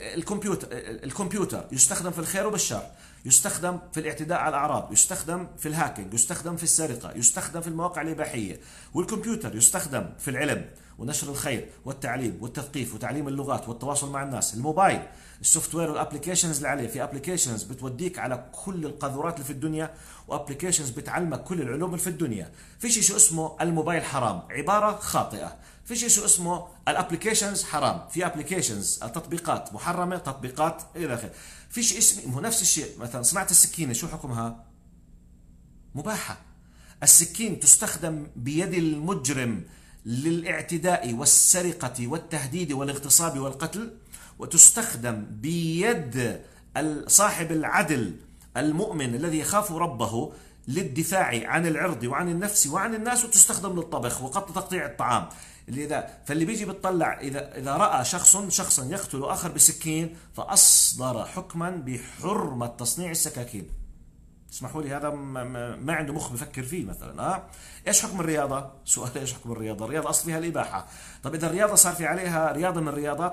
الكمبيوتر يستخدم في الخير وبالشر، يستخدم في الاعتداء على الأعراض، يستخدم في الهاكينج، يستخدم في السرقة، يستخدم في المواقع الإباحية. والكمبيوتر يستخدم في العلم ونشر الخير والتعليم والتثقيف وتعليم اللغات والتواصل مع الناس. الموبايل، السوفت وير والابلكيشنز اللي عليه، في ابلكيشنز بتوديك على كل القاذورات اللي في الدنيا، وابلكيشنز بتعلمك كل العلوم اللي في الدنيا. في شيء اسمه الموبايل حرام، عبارة خاطئة. في شيء اسمه الابلكيشنز حرام، في ابلكيشنز التطبيقات محرمة، تطبيقات الى اخره. في شيء اسمه نفس الشيء، مثلا صناعة السكينة شو حكمها؟ مباحة. السكين تستخدم بيد المجرم للاعتداء والسرقة والتهديد والاغتصاب والقتل، وتستخدم بيد صاحب العدل المؤمن الذي يخاف ربه للدفاع عن العرض وعن النفس وعن الناس، وتستخدم للطبخ وقطع تقطيع الطعام. فاللي بيجي بتطلع إذا رأى شخصا يقتل آخر بسكين فأصدر حكما بحرمة تصنيع السكاكين. اسمحوا لي، هذا ما عنده مخ بفكر فيه مثلا. ايش حكم الرياضه؟ سؤال ايش حكم الرياضه؟ الرياضه اصل فيها الاباحه. طب اذا الرياضه صار في عليها رياضه من الرياضات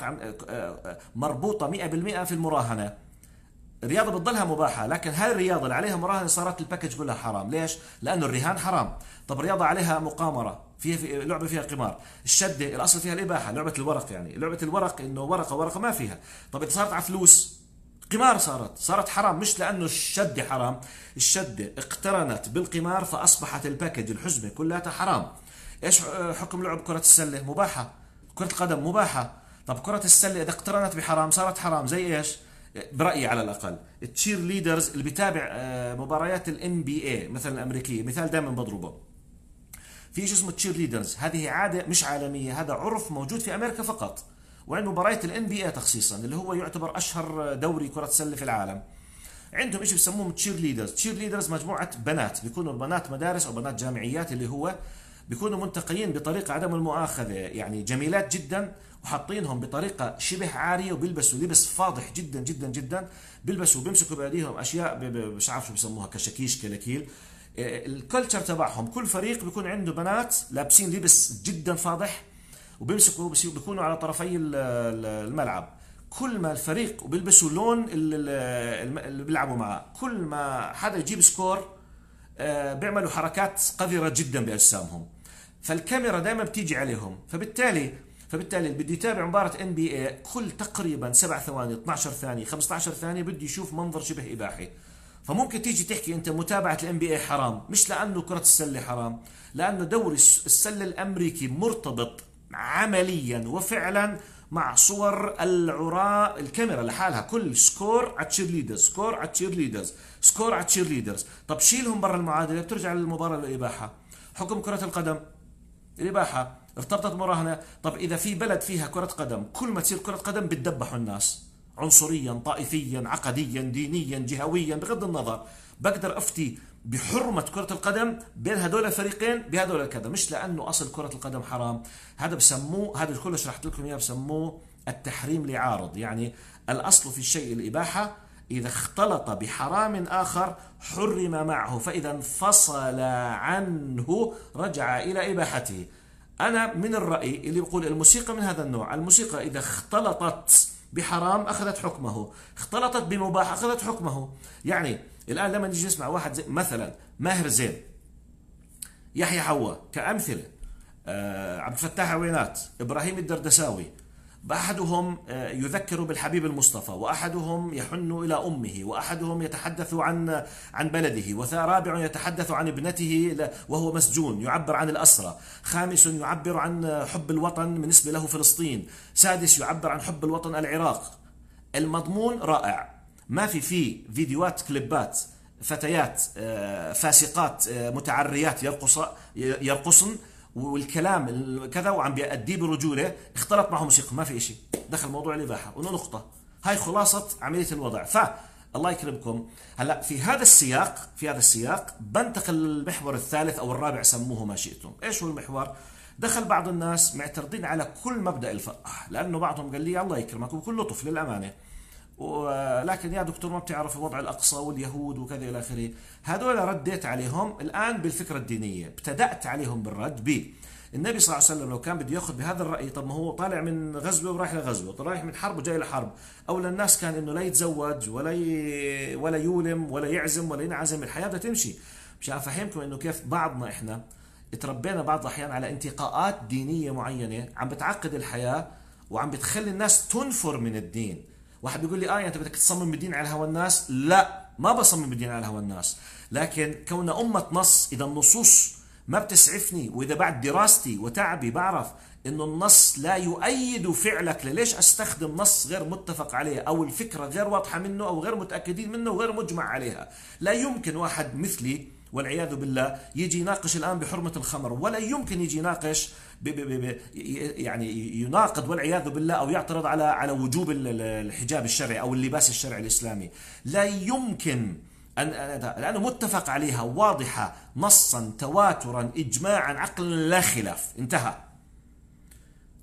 مربوطه 100% في المراهنه، الرياضه بتضلها مباحه، لكن هاي الرياضه اللي عليها مراهنه صارت الباكج كلها حرام. ليش؟ لانه الرهان حرام. طب الرياضه عليها مقامره، فيها لعبه فيها قمار، الشده الاصل فيها الاباحه، لعبه الورق يعني، لعبه الورق انه ورقه ما فيها. طب اذا صارت على فلوس قمار صارت حرام، مش لانه الشده حرام، الشده اقترنت بالقمار فاصبحت الباكج الحزمه كلها حرام. ايش حكم لعب كره السله؟ مباحه. كره القدم مباحه. طب كره السله اذا اقترنت بحرام صارت حرام. زي ايش؟ برايي على الاقل التشير ليدرز اللي بيتابع مباريات الام بي اي مثلا الامريكيه، مثال دائما بضربه، في شيء اسمه تشير ليدرز. هذه عاده مش عالميه، هذا عرف موجود في امريكا فقط، وعند مباريات الان بي اي تخصيصا اللي هو يعتبر اشهر دوري كره سله في العالم. عندهم شيء بسموهم تشير ليدرز. تشير ليدرز مجموعه بنات، بيكونوا بنات مدارس او بنات جامعيات، اللي هو بيكونوا منتقيين بطريقه عدم المؤاخذه يعني جميلات جدا، وحاطينهم بطريقه شبه عاريه، وبيلبسوا لبس فاضح جدا جدا جدا، بيمسكوا بايديهم اشياء مش عارف شو بيسموها، كشاكيش كلاكيل. الكلتشر تبعهم كل فريق بيكون عنده بنات لابسين لبس جدا فاضح، وبيمسكوا بيكونوا على طرفي الملعب. كل ما الفريق وبيلبسوا لون اللي بيلعبوا معه، كل ما حدا يجيب سكور بيعملوا حركات قذرة جدا بأجسامهم، فالكاميرا دائما بتيجي عليهم. فبالتالي اللي بده يتابع مباراة ان بي اي كل تقريبا 7 ثواني 12 ثانية 15 ثانية بده يشوف منظر شبه إباحي. فممكن تيجي تحكي انت متابعة الان بي اي حرام، مش لانه كرة السلة حرام، لانه دوري السلة الامريكي مرتبط عمليا وفعلا مع صور العراة، الكاميرا لحالها كل سكور على تشير ليدرز، سكور على تشير ليدرز، سكور على تشير ليدرز. طب شيلهم برا المعادلة بترجع للمباراة الإباحة. حكم كرة القدم الإباحة ارتبطت مراهنة. طب إذا في بلد فيها كرة قدم كل ما تصير كرة قدم بتدبحوا الناس عنصريا، طائفيا، عقديا، دينيا، جهويا، بغض النظر، بقدر أفتي بحرمة كرة القدم بين هدول الفريقين بهدول الكذا، مش لأنه أصل كرة القدم حرام. هذا بسموه، هذا كله شرحت لكم إياه، بسموه التحريم لعارض. يعني الأصل في الشيء الإباحة، إذا اختلط بحرام آخر حرم معه، فإذا انفصل عنه رجع إلى إباحته. أنا من الرأي اللي بقول الموسيقى من هذا النوع، الموسيقى إذا اختلطت بحرام أخذت حكمه، اختلطت بمباح أخذت حكمه. يعني الآن لما نيجي نسمع واحد زي مثلا ماهر زين، يحيى حوا كأمثلة، عبد الفتاح عوينات، إبراهيم الدردساوي، أحدهم يذكر بالحبيب المصطفى، وأحدهم يحن إلى أمه، وأحدهم يتحدث عن بلده، ورابع يتحدث عن ابنته وهو مسجون يعبر عن الأسرة، خامس يعبر عن حب الوطن بالنسبة له فلسطين، سادس يعبر عن حب الوطن العراق. المضمون رائع، ما في فيه فيديوهات كليبات فتيات فاسقات متعريات يرقصن والكلام كذا وعم بيأديه برجوله، اختلط معه موسيقى، ما في شيء، دخل موضوع الإباحة ونقطة. هاي خلاصة عملية الوضع. فالله يكرمكم، هلا في هذا السياق بنتقل للمحور الثالث او الرابع، سموه ما شئتم. ايش هو المحور؟ دخل بعض الناس معترضين على كل مبدأ الفقه، لانه بعضهم قال لي الله يكرمك وبكل لطف للامانه، ولكن يا دكتور ما بتعرف وضع الأقصى واليهود وكذا إلى آخره. هذول رديت عليهم الآن بالفكرة الدينية، ابتدأت عليهم بالرد النبي صلى الله عليه وسلم لو كان بده ياخذ بهذا الرأي، طب ما هو طالع من غزوة ورايح لغزوة، رايح من حرب وجاي لحرب، أولى الناس كان إنه لا يتزوج ولا يولم ولا يعزم ولا ينعزم، الحياة بدها تمشي. مشان أفهمكم إنه كيف بعضنا إحنا تربينا بعض الأحيان على انتقاءات دينية معينة عم بتعقد الحياة وعم بتخلي الناس تنفر من الدين. واحد بيقول لي انت بدك تصمم الدين على هوى الناس؟ لا، ما بصمم الدين على هوى الناس، لكن كوننا أمة نص، إذا النصوص ما بتسعفني، وإذا بعد دراستي وتعبي بعرف إنه النص لا يؤيد فعلك، ليش أستخدم نص غير متفق عليه أو الفكرة غير واضحة منه أو غير متأكدين منه وغير مجمع عليها؟ لا يمكن واحد مثلي والعياذ بالله يجي يناقش الآن بحرمة الخمر، ولا يمكن يجي يناقش يعني يناقض والعياذ بالله أو يعترض على وجوب الحجاب الشرعي أو اللباس الشرعي الإسلامي. لا يمكن لأنه متفق عليها واضحة نصا تواترا إجماعا عقلا لا خلاف، انتهى.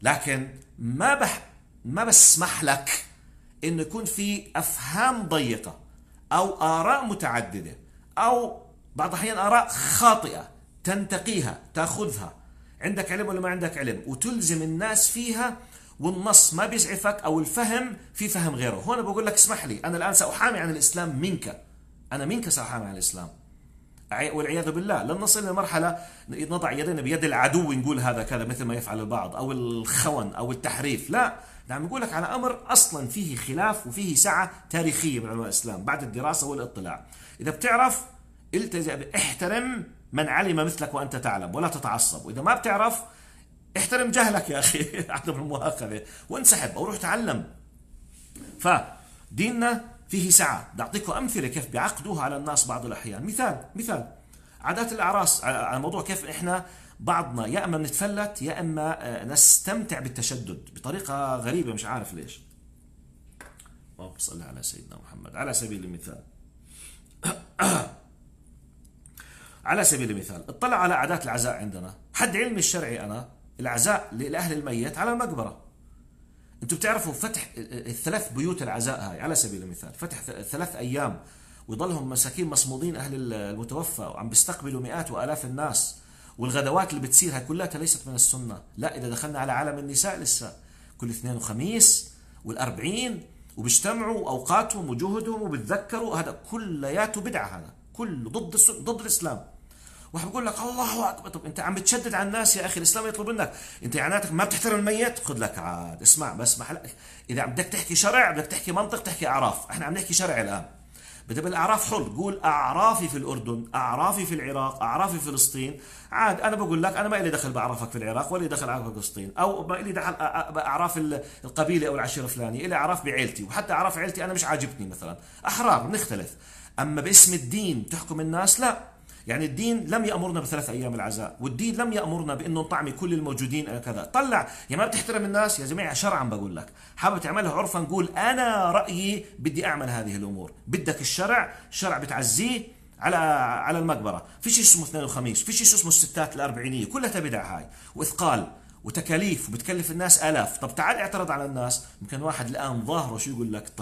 لكن ما بسمح لك انه يكون في افهام ضيقه او اراء متعدده او بعض الاحيان اراء خاطئه تنتقيها تاخذها، عندك علم ولا ما عندك علم، وتلزم الناس فيها، والنص ما بيسعفك او الفهم في فهم غيره. هون بقول لك اسمح لي، انا الان ساحامي عن الاسلام منك، انا منك ساحامي عن الاسلام، والعياذ بالله. لن نصل لمرحله نضع يدنا بيد العدو نقول هذا كذا مثل ما يفعل البعض، او الخون او التحريف. لا، نعم نقول لك على امر اصلا فيه خلاف وفيه سعه تاريخيه من علماء الاسلام بعد الدراسه والاطلاع. اذا بتعرف احترم من علم مثلك وانت تعلم ولا تتعصب، واذا ما بتعرف احترم جهلك يا اخي عدم المؤاخذه وانسحب او روح تعلم. فديننا فيه سعه، بدي اعطيكم امثله كيف بيعقدوها على الناس بعض الاحيان. مثال عادات الاعراس، على موضوع كيف احنا بعضنا يا اما بنتفلت يا اما نستمتع بالتشدد بطريقه غريبه مش عارف ليش. اللهم صل على سيدنا محمد. على سبيل المثال اطلع على عادات العزاء عندنا. حد علمي الشرعي انا العزاء لاهل الميت على المقبره. انتم بتعرفوا فتح الثلاث بيوت العزاء هاي على سبيل المثال، فتح 3 ايام ويضلهم مساكين مصمودين اهل المتوفى وعم بيستقبلوا مئات والاف الناس، والغدوات اللي بتصير هاي كلها ليست من السنه. لا، اذا دخلنا على عالم النساء لسه كل اثنين وخميس والأربعين وبيجتمعوا اوقاتهم وجهدهم وبتذكروا، هذا كلياته بدعه، هذا كله ضد الاسلام. واحد بقول لك الله اكبر، طب انت عم بتشدد على الناس يا اخي، الاسلام يطلب منك انت معناتك ما بتحترم الميت. خذ لك عاد اسمع بس لك. اذا بدك تحكي شرع بدك تحكي منطق تحكي اعراف، احنا عم نحكي شرع الان. بدأ بالاعراف حر، قول اعرافي في الاردن، اعرافي في العراق، اعرافي في فلسطين. عاد انا بقول لك انا ما لي دخل باعرافك في العراق ولا لي دخل اعراف فلسطين، او ما لي دخل باعراف القبيله او العشيره الفلانيه، لي اعراف بعيلتي، وحتى اعراف عيلتي انا مش عاجبني مثلا، احرار بنختلف. اما باسم الدين تحكم الناس لا. يعني الدين لم يأمرنا ب3 أيام العزاء، والدين لم يأمرنا بأنه نطعمي كل الموجودين كذا. طلع يا ما بتحترم الناس يا جماعة، شرعا بقول لك حابب تعملها عرفا، نقول أنا رأيي بدي أعمل هذه الأمور. بدك الشرع بتعزيه على المقبرة. في شيء اسمه اثنين وخميس، في شيء اسمه الستات الأربعينية، كلها بدع هاي وإثقال وتكاليف وبتكلف الناس آلاف. طب تعال اعترض على الناس. يمكن واحد الآن ظاهره شو يقول لك،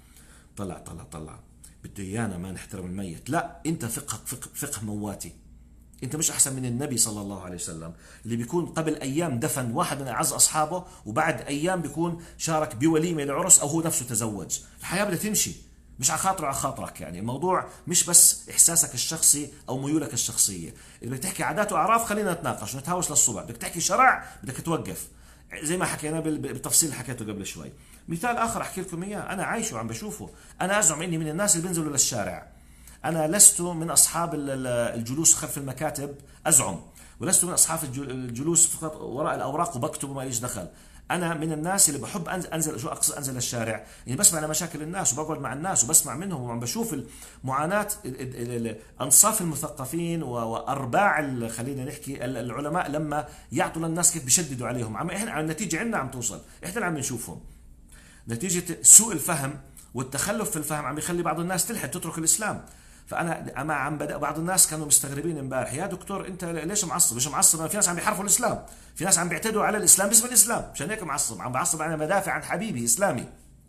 طلع بده ايانا ما نحترم الميت. لا، انت فقه مواتي. انت مش احسن من النبي صلى الله عليه وسلم اللي بيكون قبل ايام دفن واحد من اعز اصحابه، وبعد ايام بيكون شارك بوليمه لعرس او هو نفسه تزوج. الحياه بدها تمشي، مش على خاطره على خاطرك. يعني الموضوع مش بس احساسك الشخصي او ميولك الشخصيه. اذا بدك تحكي عادات واعراف خلينا نتناقش ونتهاوش للصبح، بدك تحكي شرع بدك توقف، زي ما حكينا بالتفصيل اللي حكيته قبل شوي. مثال اخر احكي لكم اياه، انا عايشه وعم بشوفه. انا ازعم اني من الناس اللي بينزلوا للشارع. انا لست من اصحاب الجلوس خلف المكاتب، ازعم، ولست من اصحاب الجلوس فقط وراء الاوراق وبكتب وما ليش دخل. انا من الناس اللي بحب انزل. شو اقصد انزل للشارع؟ يعني بسمع لمشاكل الناس وبقعد مع الناس وبسمع منهم وعم بشوف معاناه انصاف المثقفين وارباع خلينا نحكي العلماء لما يعطوا للناس كيف بيشددوا عليهم. احنا النتيجه عندنا عم توصل، احنا اللي عم نشوفهم. نتيجه سوء الفهم والتخلف في الفهم عم يخلي بعض الناس تلحد تترك الاسلام. فانا عم بدا بعض الناس كانوا مستغربين امبارح، يا دكتور انت ليش معصب؟ ليش معصب؟ في ناس عم بيحرفوا الاسلام، في ناس عم بيعتدوا على الاسلام باسم الاسلام، عشان هيك معصب. عم بعصب انا بدافع عن حبيبي اسلامي.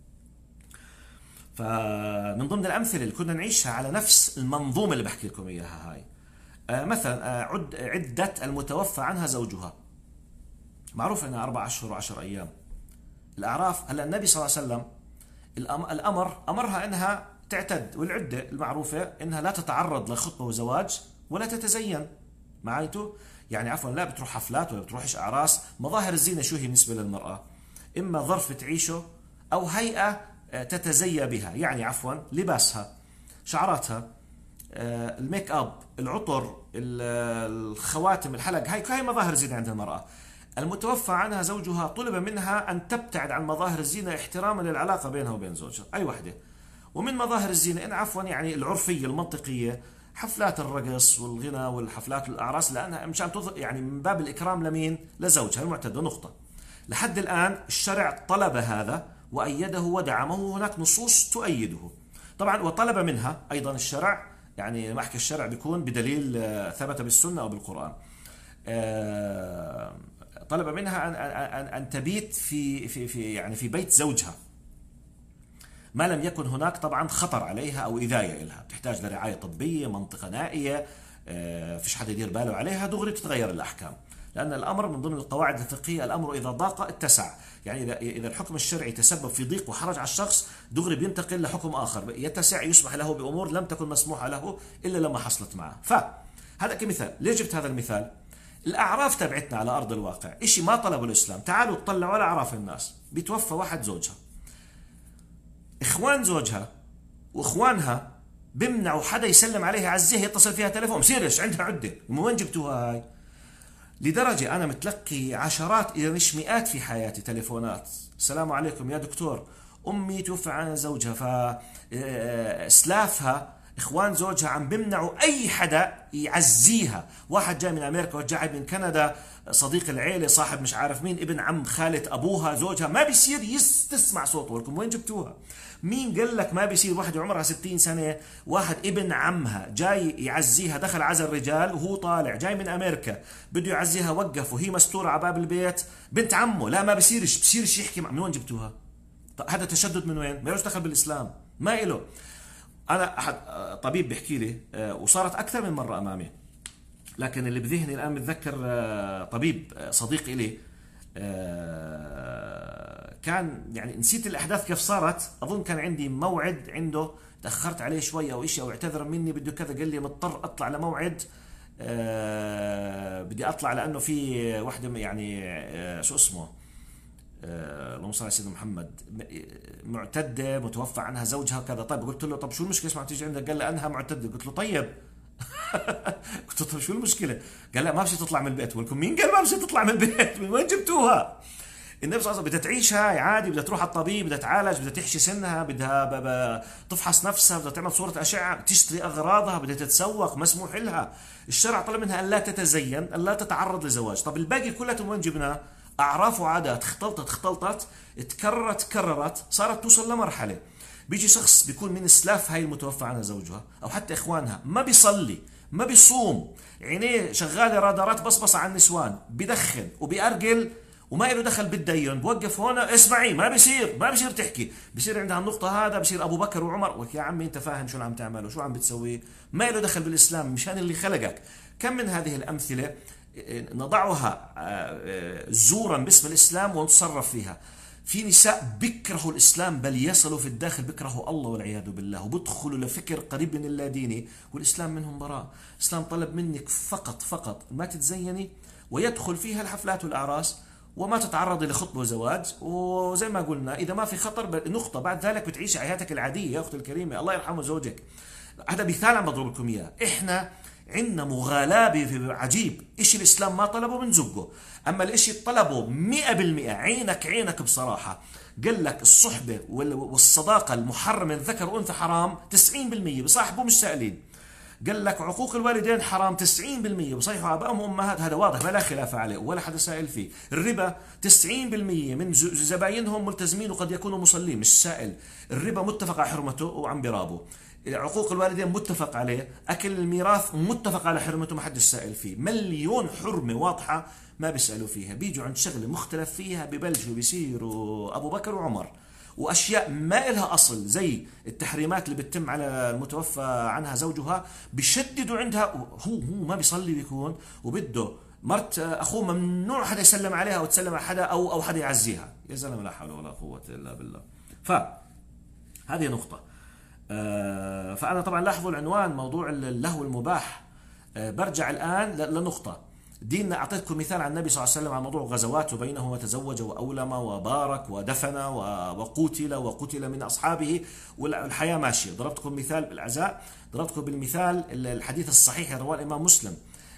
فمن ضمن الامثله اللي كنا نعيشها على نفس المنظومه اللي بحكي لكم اياها هاي، مثلا عده المتوفى عنها زوجها، معروف انها 4 أشهر و10 ايام. الاعراف هلا النبي صلى الله عليه وسلم امرها انها تعتد، والعده المعروفه انها لا تتعرض لخطبه وزواج ولا تتزين. معناته يعني عفوا لا بتروح حفلات ولا بتروحش اعراس. مظاهر الزينه شو هي بالنسبه للمراه؟ اما ظرف تعيشه او هيئه تتزيى بها، يعني عفوا لباسها، شعراتها، الميك اب، العطر، الخواتم، الحلق، هاي مظاهر الزينه عند المراه. المتوفى عنها زوجها طلب منها أن تبتعد عن مظاهر الزينة احتراما للعلاقة بينها وبين زوجها، أي وحدة. ومن مظاهر الزينة إن عفوا يعني العرفية المنطقية، حفلات الرقص والغنى والحفلات الأعراس، لأنها مشان يعني من باب الإكرام لمين؟ لزوجها المعتدة. نقطة. لحد الآن الشرع طلب هذا وأيده ودعمه، هناك نصوص تؤيده طبعا. وطلب منها أيضا الشرع، يعني ما أحكي الشرع بيكون بدليل ثبت بالسنة أو بالقرآن. طلب منها أن تبيت في بيت زوجها، ما لم يكن هناك طبعا خطر عليها أو إذاية لها، بتحتاج لرعاية طبية، منطقة نائية، فيش حدا يدير باله عليها، دغري تتغير الأحكام. لأن الأمر من ضمن القواعد الفقهية، الأمر إذا ضاق اتسع، يعني إذا الحكم الشرعي تسبب في ضيق وحرج على الشخص، دغري بينتقل لحكم آخر يتسع، يسمح له بأمور لم تكن مسموحة له إلا لما حصلت معه. فهذا كمثال. ليش جبت هذا المثال؟ الأعراف تبعتنا على أرض الواقع إشي ما طلبه الإسلام. تعالوا اطلعوا على أعراف الناس. بيتوفى واحد زوجها، إخوان زوجها وإخوانها بيمنعوا حدا يسلم عليها يعزيها يتصل فيها تليفون، بصيرش عندها عدة. من وين جبتوها هاي؟ لدرجة أنا متلقي عشرات إذا مش مئات في حياتي تليفونات: السلام عليكم يا دكتور، أمي توفى عنها زوجها، فإسلافها إخوان زوجها عم بيمنعوا أي حدا يعزيها. واحد جاي من أمريكا، واحد جاي من كندا، صديق العيلة، صاحب مش عارف مين، ابن عم خالة أبوها زوجها، ما بيصير تسمع صوته. لكم وين جبتوها؟ مين قال لك ما بيصير؟ واحدة عمرها 60 سنة، واحد ابن عمها جاي يعزيها، دخل عزا الرجال وهو طالع جاي من أمريكا بده يعزيها، وقف وهي مستورة على باب البيت، بنت عمه. لا ما بيصيرش يحكي. من وين جبتوها؟ هذا تشدد من وين؟ ما له دخل بالإسلام، ما إله. أنا أحد طبيب بيحكي لي، وصارت أكثر من مرة أمامي، لكن اللي بذهني الآن متذكر طبيب صديق إلي، كان يعني نسيت الأحداث كيف صارت. أظن كان عندي موعد عنده، تأخرت عليه شوي أو إشي، أو اعتذر مني بده كذا، قال لي مضطر أطلع لموعد، بدي أطلع لأنه في وحدة يعني شو اسمه، اللهم صل على سيدنا محمد، معتدة متوفى عنها زوجها كذا. طيب قلت له طب شو المشكلة اسمع تيجي عندك؟ قال لي أنها معتدة. قلت له طيب قلت له طب شو المشكلة؟ قال لا ما بشي تطلع من البيت. ولكم مين قال ما بشي تطلع من البيت؟ من وين جبتوها؟ النبي صلى الله عليه وسلم بدها تعيش هاي عادي، بدها تروح على الطبيب، بدها تعالج، بدها تحشي سنها، بدها تفحص نفسها، بدها تعمل صورة أشعة، تشتري أغراضها، بدها تتسوق، مسموح لها. الشرع طلب منها أن لا تتزين، أن لا تتعرض لزواج. طب الباقي كلها وين جبناه؟ أعراف وعادات اختلطت تكررت، صارت توصل لمرحلة بيجي شخص بيكون من اسلاف هاي المتوفى عنها زوجها او حتى اخوانها، ما بيصلي، ما بيصوم، عينيه شغاله رادارات بصبصه على النسوان، بدخن وبيأرجل وما له دخل بالدين. بوقف هنا اسمعي، ما بيصير تحكي. بصير عندها النقطه هذا، بصير ابو بكر وعمر، يا عمي انت فاهم شو عم تعمل وشو عم بتسوي؟ ما له دخل بالاسلام، مشان اللي خلقك. كم من هذه الامثله نضعها زورا باسم الاسلام ونتصرف فيها. في نساء بيكرهوا الإسلام، بل يصلوا في الداخل بيكرهوا الله والعياذ بالله، وبيدخلوا لفكر قريب من اللاديني، والإسلام منهم براء. الإسلام طلب منك فقط ما تتزيني، ويدخل فيها الحفلات والأعراس، وما تتعرضي لخطبة وزواج، وزي ما قلنا إذا ما في خطر نقطة، بعد ذلك بتعيشي حياتك العادية يا أختي الكريمة. الله يرحمه زوجك. هذا مثال عم بضرب لكم إياه. إحنا عندنا مغالاة عجيب. إشي الإسلام ما طلبه بنزقه، أما الإشي طلبه 100% عينك بصراحة. قال لك الصحبة والصداقة المحرم من ذكر وأنثى حرام 90%، بصاحبه مش سائلين. قال لك عقوق الوالدين حرام 90%، بصيحوا آبائهم وأمهات، هذا واضح ما لا خلاف عليه ولا حدا سائل فيه. الربا 90% من زباينهم ملتزمين وقد يكونوا مصلين مش سائل. الربا متفق على حرمته وعم برابه. عقوق الوالدين متفق عليه. أكل الميراث متفق على حرمته ما حدش سائل فيه. مليون حرمة واضحة ما بيسألوا فيها. بيجوا عند شغلة مختلف فيها ببلشوا بيصيروا أبو بكر وعمر. وأشياء ما إلها أصل زي التحريمات اللي بتتم على المتوفى عنها زوجها بيشددوا عندها. هو ما بيصلي بيكون وبده مرت أخوه ممنوع حدا يسلم عليها أو تسلم على حدا أو حدا يعزيها. يا زلمة لا حول ولا قوة إلا بالله. فهذه نقطة. فأنا طبعا لاحظوا العنوان موضوع اللهو المباح. برجع الآن لنقطة. ديننا أعطيتكم مثال عن النبي صلى الله عليه وسلم عن موضوع غزوات وبينه وتزوج وأولم وبارك ودفن وقتل من أصحابه والحياة ماشية. ضربتكم مثال بالعزاء، ضربتكم بالمثال الحديث الصحيح رواه الإمام مسلم.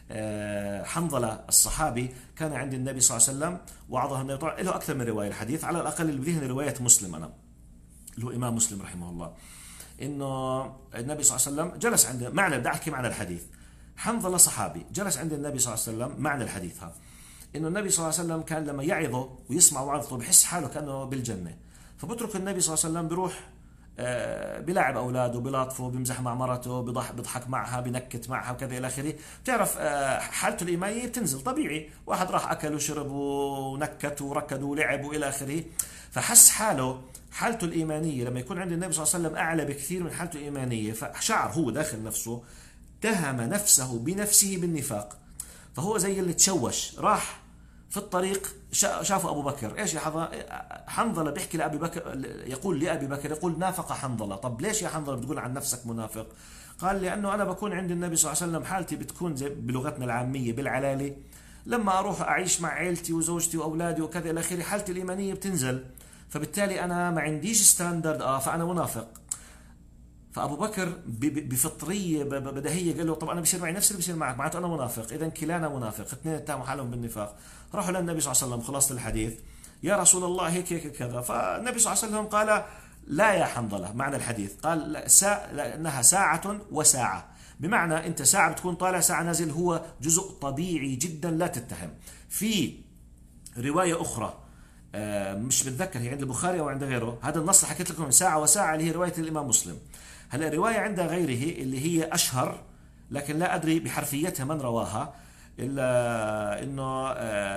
حنظلة الصحابي كان عند النبي صلى الله عليه وسلم وعظه النبي. طبعا له أكثر من رواية الحديث، على الأقل اللي بذهن رواية مسلم أنا اللي هو إمام مسلم رحمه الله، إنه النبي صلى الله عليه وسلم جلس عند معنى، بدي أحكي معنى الحديث. حنظلة صحابي جلس عند النبي صلى الله عليه وسلم. معنى الحديث إنه النبي صلى الله عليه وسلم كان لما يعظه ويسمع وعظته بحس حاله كأنه بالجنة، فبترك النبي صلى الله عليه وسلم بروح بلاعب اولاده، بلاطفه، بمزح مع مرته، بضحك معها، بنكت معها وكذا الى اخره. بتعرف حالته الايمانيه بتنزل طبيعي، واحد راح اكل وشرب ونكت وركض ولعب والى اخره، فحس حالته الإيمانية لما يكون عند النبي صلى الله عليه وسلم أعلى بكثير من حالته الإيمانية، فشعر هو داخل نفسه، اتهم نفسه بنفسه بالنفاق. فهو زي اللي تشوش، راح في الطريق شافوا أبو بكر، إيش يا حنظلة بيحكي لأبي بكر، يقول لأبي بكر، يقول نافق حنظلة. طب ليش يا حنظلة بتقول عن نفسك منافق؟ قال لأنه أنا بكون عند النبي صلى الله عليه وسلم حالتي بتكون زي بلغتنا العامية بالعلالي، لما أروح أعيش مع عيلتي وزوجتي وأولادي وكذا إلى آخره حالتي الإيمانية بتنزل، فبالتالي أنا ما عنديش ستاندرد، فأنا منافق. فأبو بكر بفطرية بديهية قال له طب أنا بصير معي نفس اللي بصير معك، معناته أنا منافق، إذا كلانا منافق، اثنين اتهموا حالهم بالنفاق. راحوا للنبي صلى الله عليه وسلم، خلاصة الحديث، يا رسول الله هيك هيك كذا. فالنبي صلى الله عليه وسلم قال لا يا حنظلة، معنى الحديث قال لأنها ساعة وساعة، بمعنى أنت ساعة بتكون طالع ساعة نازل، هو جزء طبيعي جدا لا تتهم. في رواية أخرى مش بتذكر هي عند البخاري او عند غيره، هذا النص اللي حكيت لكم ساعه وساعه اللي هي روايه الامام مسلم. هلا الروايه عند غيره اللي هي اشهر، لكن لا ادري بحرفيتها من رواها، الا انه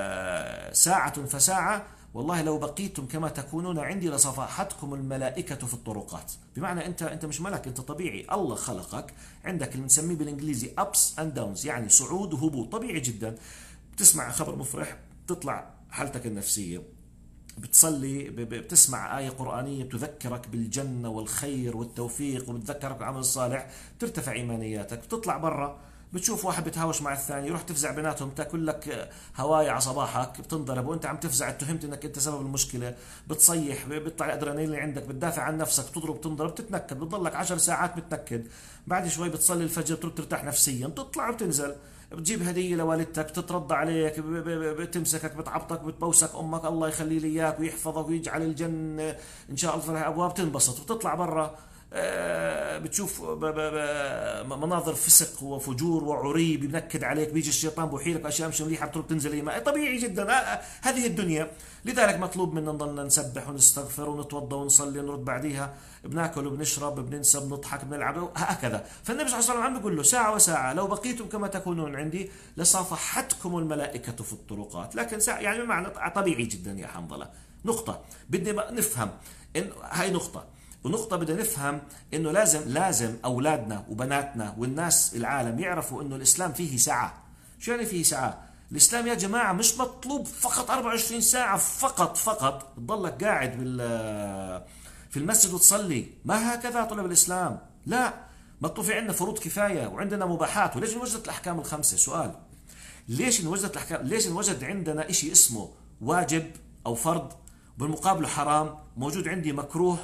ساعه فساعه والله لو بقيتم كما تكونون عندي لصفحتكم الملائكه في الطرقات. بمعنى انت مش ملك، انت طبيعي، الله خلقك، عندك اللي بنسميه بالانجليزي ups and downs، يعني صعود وهبوط طبيعي جدا. بتسمع خبر مفرح بتطلع حالتك النفسيه، بتصلي بتسمع آية قرآنية بتذكرك بالجنة والخير والتوفيق وبتذكرك بالعمل الصالح، ترتفع إيمانياتك. بتطلع برا بتشوف واحد بتهاوش مع الثاني، يروح تفزع بيناتهم، تاكل لك هواية على صباحك، بتنضرب وانت عم تفزع، اتهمت انك انت سبب المشكلة، بتصيح، بيطلع الادرينالين اللي عندك، بتدافع عن نفسك، بتضرب تنضرب، بتتنكد، بتضلك 10 ساعات متنكد، بعد شوي بتصلي الفجر ترتاح نفسيا، بتطلع وبتنزل، بتجيب هدية لوالدتك، بتترضى عليك، بتمسكك، بتعبطك، بتبوسك امك، الله يخلي لي اياك ويحفظك ويجعل الجنة ان شاء الله فتح ابواب، بتنبسط. بتطلع برا بتشوف مناظر فسق وفجور وعري، بينكد عليك، بيجي الشيطان بوحي لك اشياء مش مليحه، بتروح تنزل ايمان، طبيعي جدا، هذه الدنيا. لذلك مطلوب منا نضلنا نسبح ونستغفر ونتوضا ونصلي ونرد بعديها، بناكل وبنشرب، بننسى، بنضحك، بنلعب، هكذا. فالنبي صلى الله عليه وسلم عم بيقول له ساعه وساعه لو بقيتم كما تكونون عندي لصافحتكم الملائكه في الطرقات. لكن ساعة يعني بمعنى طبيعي جدا يا حنظله. نقطه بدنا نفهم إن هاي نقطه، ونقطة بدنا نفهم انه لازم اولادنا وبناتنا والناس العالم يعرفوا انه الاسلام فيه سعة. شو يعني فيه سعة؟ الاسلام يا جماعة مش مطلوب فقط 24 ساعة فقط تضلك قاعد في المسجد وتصلي، ما هكذا طلب الاسلام، لا، مطلوب في عندنا فروض كفاية وعندنا مباحات. وليش انوجدت الاحكام الخمسة؟ سؤال، ليش انوجدت الاحكام؟ ليش انوجد عندنا اشي اسمه واجب او فرض بالمقابل حرام، موجود عندي مكروه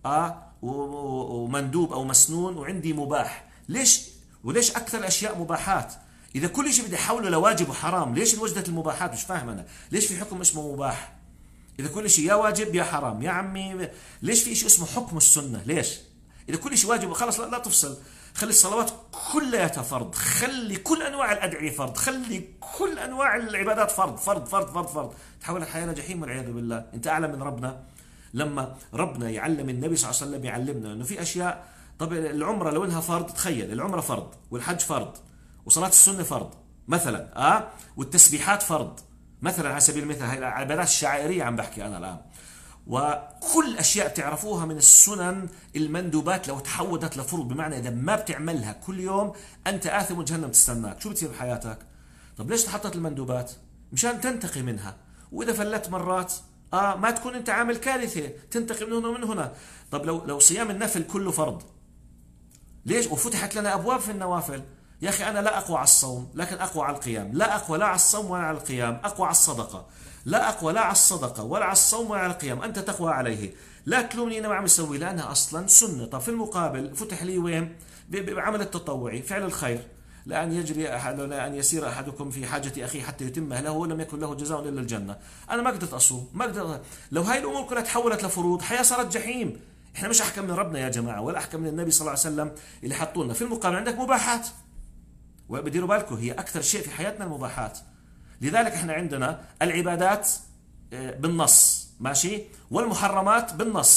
ومندوب او مسنون، وعندي مباح؟ وليش اكثر الاشياء مباحات؟ اذا كل شيء بدي احوله لواجب وحرام، ليش انوجدت المباحات؟ مش فاهم انا، ليش في حكم اسمه مباح اذا كل شيء يا واجب يا حرام؟ يا عمي ليش في شيء اسمه حكم السنه؟ ليش اذا كل شيء واجب خلص لا تفصل، خلي الصلوات كلها فرض، خلي كل انواع الادعيه فرض، خلي كل انواع العبادات فرض فرض فرض فرض فرض، تحول الحياه لجحيم والعياذ بالله. انت اعلم من ربنا؟ لما ربنا يعلم النبي صلى الله عليه وسلم يعلمنا انه في اشياء، طب العمره لو انها فرض، تخيل العمره فرض والحج فرض وصلاه السنه فرض مثلا، والتسبيحات فرض مثلا، على سبيل المثال هاي العبادات الشعائريه عم بحكي انا الان، وكل اشياء بتعرفوها من السنن المندوبات لو تحولت لفروض، بمعنى اذا ما بتعملها كل يوم انت آثم وجهنم تستناك، شو بتصير بحياتك؟ طب ليش تحطت المندوبات؟ مشان تنتقي منها، واذا فلت مرات ما تكون انت عامل كارثه، تنتقي من هنا ومن هنا. طب لو صيام النفل كله فرض، ليش؟ وفتحت لنا ابواب في النوافل. يا اخي انا لا اقوى على الصوم لكن اقوى على القيام، لا اقوى لا على الصوم ولا على القيام، اقوى على الصدقه، لا اقوى لا على الصدقه ولا على الصوم ولا على القيام، انت تقوى عليه، لا تلومني انا ما عم اسوي لانها اصلا سنه. طب في المقابل فتح لي وين؟ بعمل التطوعي، فعل الخير، لأن يسير أحدكم في حاجة أخيه حتى يتمها له ولم يكن له جزاء إلا الجنة. أنا ما قدرت أصوم، ما قدرت. لو هاي الأمور كلها تحولت لفروض، حياة صارت جحيم. إحنا مش أحكم من ربنا يا جماعة، ولا أحكم من النبي صلى الله عليه وسلم اللي حطوا لنا. في المقابل عندك مباحات، وبديروا بالكم هي أكثر شيء في حياتنا المباحات. لذلك إحنا عندنا العبادات بالنص ماشي، والمحرمات بالنص.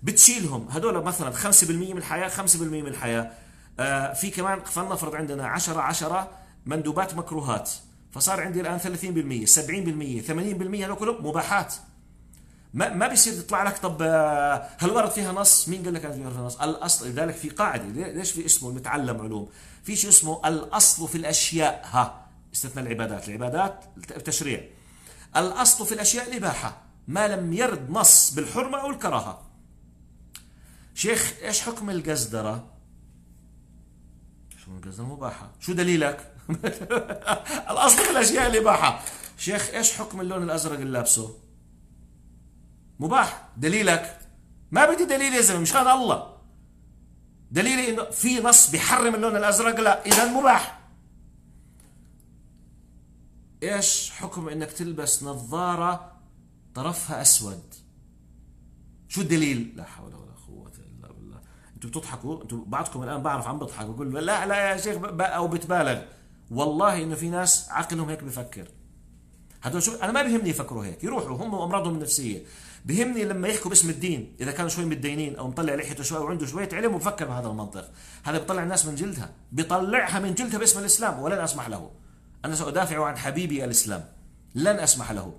بتشيلهم هدول مثلا 5% من الحياه، 5% من الحياه. في كمان فلنفرض عندنا 10 مندوبات مكروهات، فصار عندي الان 30%، 70%، 80% هذول كلهم مباحات. ما بيصير يطلع لك طب هل ورد فيها نص؟ مين قال لك فيها نص؟ الاصل، لذلك في قاعده، ليش في اسمه المتعلم علوم، في شيء اسمه الاصل في الاشياء، استثناء العبادات التشريع. الاصل في الاشياء الاباحه ما لم يرد نص بالحرمه او الكراهه. شيخ ايش حكم القزدره؟ شو القزدره مباحه، شو دليلك؟ الاصل في الاشياء الاباحه. شيخ ايش حكم اللون الازرق اللي لابسه؟ مباح، دليلك؟ ما بدي دليل يا زلمه، مشان الله. دليلي انه في نص بيحرم اللون الازرق؟ لا، اذا مباح. ايش حكم انك تلبس نظاره طرفها اسود؟ شو الدليل؟ لا حول ولا قوه الا بالله. انتوا بتضحكوا، انتوا بعضكم الان بعرف عم بضحك، بقول لا لا يا شيخ او بتبالغ. والله انه في ناس عقلهم هيك بفكر. هدول شو، انا ما بيهمني يفكروا هيك، يروحوا هم وامراضهم النفسيه. بيهمني لما يحكوا باسم الدين، اذا كانوا شوي متدينين او مطلع لحيته شوي وعنده شويه علم وبفكر بهذا المنطق. هذا بيطلع الناس من جلدها، بيطلعها من جلدها باسم الاسلام، ولن اسمح له. انا سادافع عن حبيبي الاسلام، لن اسمح له.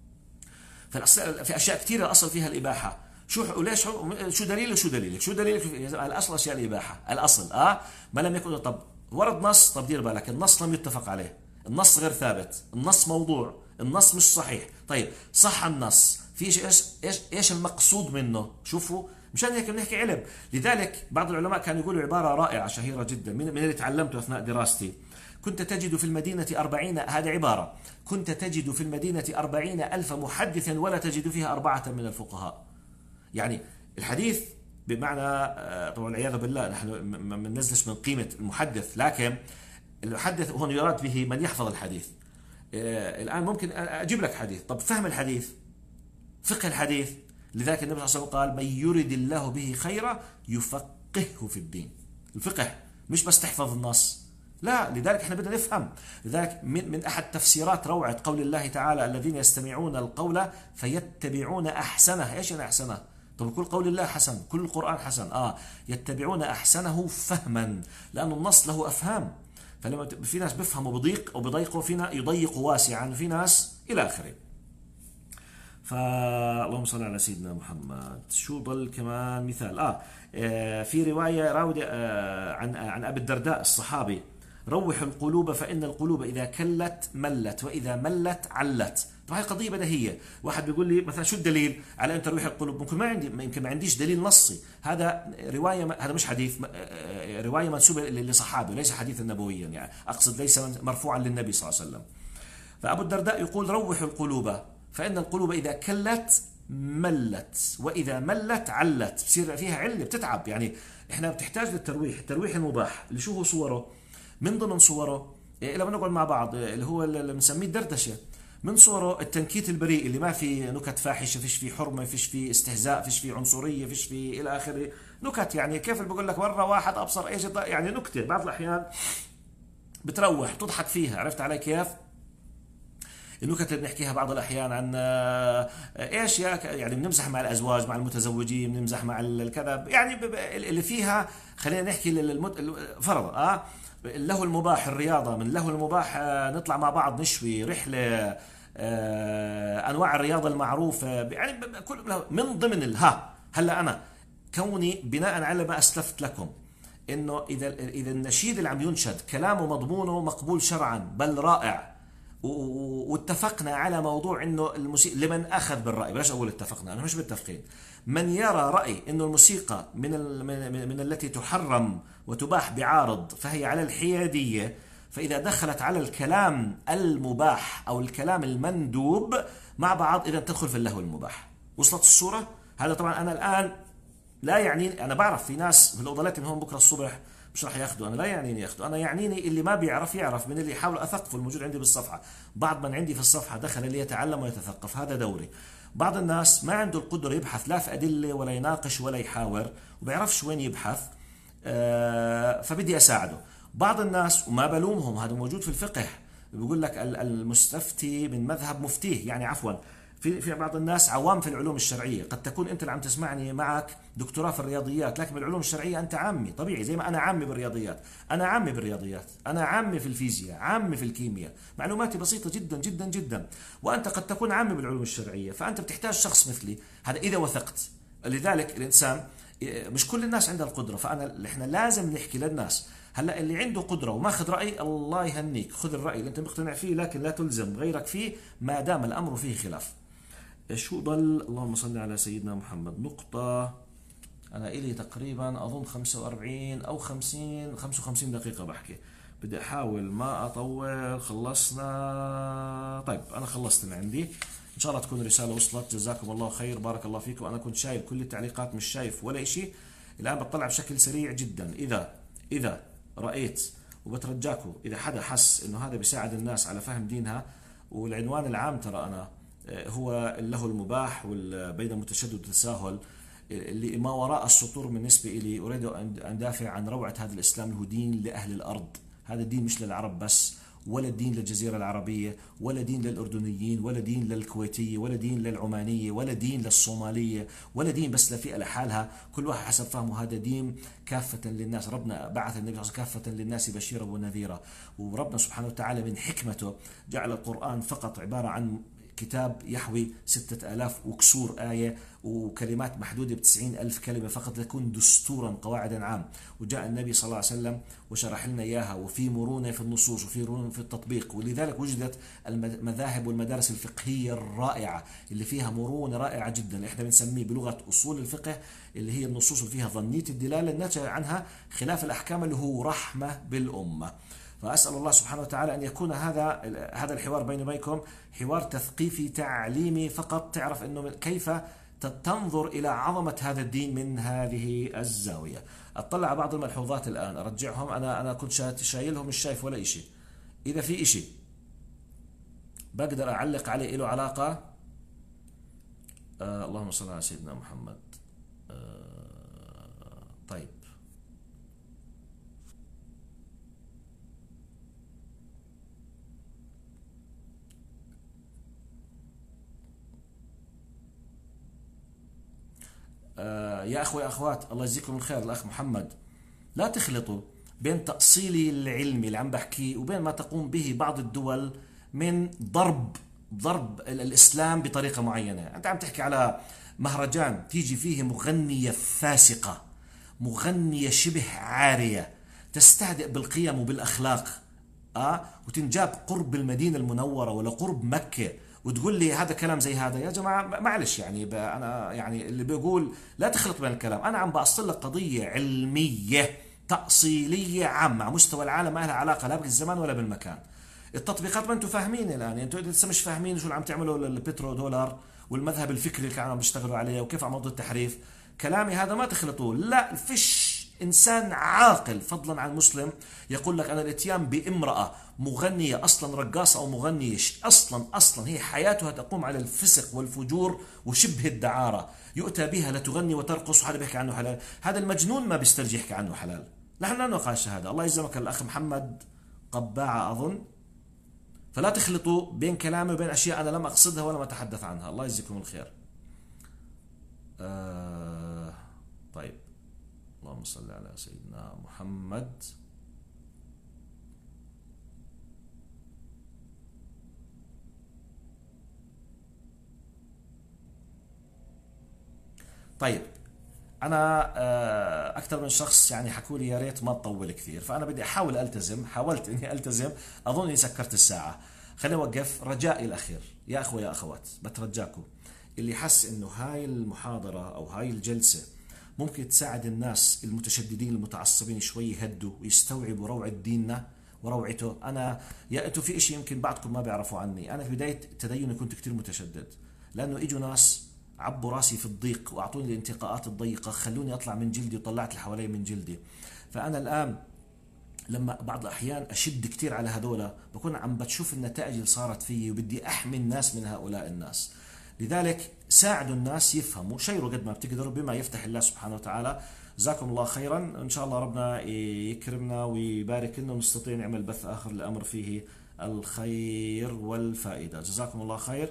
في اشياء كثيره الاصل فيها الاباحه. وليش شو دليلك؟ شو دليلك؟ الاصل اشياء الاباحه، الاصل ما لم يكن. طب ورد نص، طب دير بالك، النص لم يتفق عليه، النص غير ثابت، النص موضوع، النص مش صحيح. طيب صح النص، في ايش المقصود منه؟ شوفوا، مشان هيك بنحكي علم. لذلك بعض العلماء كانوا يقولوا عباره رائعه شهيره جدا من اللي تعلمته اثناء دراستي. كنت تجد في المدينة 40، هذه عبارة، كنت تجد في المدينة 40,000 محدث ولا تجد فيها 4 من الفقهاء. يعني الحديث بمعنى، طبعا والعياذ بالله نحن ما بننزلش من قيمة المحدث، لكن المحدث هون يراد به من يحفظ الحديث. الآن ممكن أجيب لك حديث، طب فهم الحديث، فقه الحديث. لذلك النبي صلى الله عليه وسلم قال: من يرد الله به خيرا يفقهه في الدين. الفقه مش بس تحفظ النص، لا، لذلك احنا بدنا نفهم. لذلك من احد تفسيرات روعه قول الله تعالى: الذين يستمعون القول فيتبعون احسنه. ايش يعني احسنه؟ طب كل قول الله حسن، كل القران حسن. يتبعون احسنه فهما، لأن النص له افهام. فلما في ناس بيفهموا بضيق او بضيقوا، فينا يضيقوا واسعا، في ناس الى اخره. فاللهم صل على سيدنا محمد. شو ضل كمان مثال؟ في روايه راوده عن ابي الدرداء الصحابي: روح القلوب فإن القلوب إذا كلت ملت، وإذا ملت علت. طبعا هي قضية بديهية. واحد بيقول لي مثلا شو الدليل على أن تروح القلوب؟ ممكن ما عندي، يمكن ما عنديش دليل نصي. هذا رواية، هذا مش حديث، رواية منسوبة لصحابي، ليس حديثا نبويا، يعني أقصد ليس مرفوعا للنبي صلى الله عليه وسلم. فأبو الدرداء يقول: روح القلوب فإن القلوب إذا كلت ملت، وإذا ملت علت. بصير فيها علة، بتتعب. يعني إحنا بتحتاج للترويح، الترويح المباح اللي شو هو صوره؟ من ضمن صوره لما نقعد مع بعض اللي هو اللي بنسميه الدردشه، من صوره التنكيت البريء اللي ما في نكت فاحشه، فيش فيه حرمه، فيش فيه استهزاء، فيش فيه عنصريه، فيش فيه الى اخره. نكت يعني كيف اللي بقول لك مره واحد ابصر ايش، يعني نكته بعض الاحيان بتروح تضحك فيها. عرفت علي كيف؟ النكت اللي بنحكيها بعض الاحيان عن ايش، يعني بنمزح مع الازواج، مع المتزوجين، بنمزح مع الكذا، يعني اللي فيها خلينا نحكي فرض له المباح، الرياضة من له المباح، نطلع مع بعض نشوي، رحلة، أنواع الرياضة المعروفة، يعني من ضمن هلا أنا كوني بناء على ما أسلفت لكم إنه إذا النشيد اللي عم ينشد كلامه مضمونه مقبول شرعا بل رائع، واتفقنا على موضوع انه الموسيقى لمن اخذ بالراي، بلاش اقول اتفقنا، انا مش متفقين، من يرى راي انه الموسيقى من التي تحرم وتباح بعارض فهي على الحياديه، فاذا دخلت على الكلام المباح او الكلام المندوب مع بعض اذا تدخل في اللهو المباح. وصلت الصوره؟ هذا طبعا انا الان لا يعنيني، انا بعرف في ناس في الاوضلات من هون بكره الصبح مش راح ياخذوا، انا لا يعنيني ياخذوا، انا يعنيني اللي ما بيعرف يعرف من اللي يحاول اثقفه الموجود عندي بالصفحه. بعض من عندي في الصفحه دخل ليتعلم ويتثقف، هذا دوري. بعض الناس ما عنده القدره يبحث لا في ادله ولا يناقش ولا يحاور، وبيعرفش وين يبحث، فبدي اساعده. بعض الناس وما بلومهم، هذا موجود في الفقه، بيقول لك المستفتي من مذهب مفتيه، يعني عفوا في بعض الناس عوام في العلوم الشرعية، قد تكون أنت اللي عم تسمعني معك دكتوراه في الرياضيات، لكن بالعلوم الشرعية أنت عامي طبيعي، زي ما أنا عامي بالرياضيات، أنا عامي بالرياضيات، أنا عامي في الفيزياء، عامي في الكيمياء، معلوماتي بسيطة جدا جدا جدا، وأنت قد تكون عامي بالعلوم الشرعية، فأنت بتحتاج شخص مثلي، هذا إذا وثقت. لذلك الإنسان مش كل الناس عندها القدرة، احنا لازم نحكي للناس. هلا اللي عنده قدرة وماخذ رأي، الله يهنيك، خذ الرأي اللي انت مقتنع فيه، لكن لا تلزم غيرك فيه ما دام الأمر فيه خلاف. شو ضل؟ اللهم صل على سيدنا محمد. نقطة، أنا إلي تقريبا أظن 45 أو 50 55 دقيقة بحكي، بدي أحاول ما أطول. خلصنا؟ طيب أنا خلصت اللي عندي، إن شاء الله تكون الرسالة وصلت. جزاكم الله خير، بارك الله فيكم. أنا كنت شايل كل التعليقات، مش شايف ولا إشي، الآن بطلع بشكل سريع جدا. إذا رأيت، وبترجاكم إذا حدا حس إنه هذا بيساعد الناس على فهم دينها، والعنوان العام ترى أنا هو له المباح بين المتشدد والتساهل، اللي ما وراء السطور بالنسبة إلي أريد أن دافع عن روعة هذا الإسلام، اللي هو دين لأهل الأرض. هذا الدين مش للعرب بس، ولا دين للجزيرة العربية، ولا دين للأردنيين، ولا دين للكويتية، ولا دين للعمانية، ولا دين للصومالية، ولا دين بس لفئة لحالها، كل واحد حسب فهمه. هذا دين كافة للناس. ربنا بعث النبي صلى الله عليه وسلم كافة للناس بشيرا ونذيرا، وربنا سبحانه وتعالى من حكمته جعل القرآن فقط عبارة عن كتاب يحوي 6000 وكسور آية وكلمات محدودة ب90,000 كلمة فقط، ليكون دستورا قواعدا عام. وجاء النبي صلى الله عليه وسلم وشرح لنا إياها، وفي مرونة في النصوص وفي مرونة في التطبيق. ولذلك وجدت المذاهب والمدارس الفقهية الرائعة اللي فيها مرونة رائعة جدا، اللي احنا بنسميه بلغة أصول الفقه، اللي هي النصوص اللي فيها ظنية الدلالة الناتجة عنها خلاف الأحكام، اللي هو رحمة بالأمة. فأسأل الله سبحانه وتعالى أن يكون هذا الحوار بيني وبينكم حوار تثقيفي تعليمي فقط، تعرف أنه كيف تنظر إلى عظمة هذا الدين من هذه الزاوية. أطلع على بعض الملحوظات الآن أرجعهم، أنا كنت شايلهم، مش شايف ولا إشي. إذا في إشي بقدر أعلق عليه له علاقة، اللهم صل على سيدنا محمد. طيب يا أخوة يا أخوات، الله يجزيكم الخير. الأخ محمد، لا تخلطوا بين تأصيلي العلمي اللي عم بحكيه وبين ما تقوم به بعض الدول من ضرب الإسلام بطريقة معينة. أنت عم تحكي على مهرجان تيجي فيه مغنية فاسقة، مغنية شبه عارية، تستهدئ بالقيم وبالأخلاق، وتنجاب قرب المدينة المنورة ولا قرب مكة، وتقول لي هذا كلام زي هذا؟ يا جماعة معلش، يعني أنا يعني اللي بيقول لا تخلط بين الكلام. أنا عم بأصل لك قضية علمية تأصيلية عامة على مستوى العالم، ما لها علاقة لا بالزمان ولا بالمكان. التطبيقات ما انتم فاهمين الآن، انتم لسه مش فاهمين شو اللي عم تعملوا للبترو دولار والمذهب الفكري اللي كانوا عم بيشتغلوا عليه وكيف عم التحريف. كلامي هذا ما تخلطوه، لا فيش إنسان عاقل فضلا عن مسلم يقول لك أنا الاتيان بامرأة مغنية أصلا رقاصة أو مغنية أصلا هي حياتها تقوم على الفسق والفجور وشبه الدعارة، يؤتى بها لتغني وترقص، وهذا بيحكي عنه حلال؟ هذا المجنون ما بيسترجي يحكي عنه حلال. نحن لا نقاش هذا. الله يجزمك الأخ محمد قباعة أظن. فلا تخلطوا بين كلامي وبين أشياء أنا لم أقصدها ولا ما أتحدث عنها. الله يجزيكم الخير. طيب، اللهم صل على سيدنا محمد. طيب، أنا أكثر من شخص يعني حكوا لي يا ريت ما تطول كثير، فأنا بدي أحاول ألتزم. حاولت إني ألتزم، أظن إني سكرت الساعة. خليني أوقف. رجائي الأخير يا أخوة يا أخوات، بترجاكم اللي حس إنه هاي المحاضرة أو هاي الجلسة ممكن تساعد الناس المتشددين المتعصبين شوي يهدوا ويستوعبوا روعة ديننا وروعته. أنا يا أنتوا في إشي يمكن بعضكم ما بيعرفوا عني، أنا في بداية تديني كنت كتير متشدد، لأنه إجوا ناس عبوا راسي في الضيق وأعطوني الانتقاءات الضيقة، خلوني أطلع من جلدي وطلعت اللي حوالي من جلدي. فأنا الآن لما بعض الأحيان أشد كتير على هذولا بكون عم بتشوف النتائج اللي صارت فيي، وبدي أحمي الناس من هؤلاء الناس. لذلك ساعدوا الناس يفهموا، شيروا قد ما بتقدروا بما يفتح الله سبحانه وتعالى. جزاكم الله خيرا. إن شاء الله ربنا يكرمنا ويبارك لنا ونستطيع نعمل بث آخر لأمر فيه الخير والفائدة. جزاكم الله خير.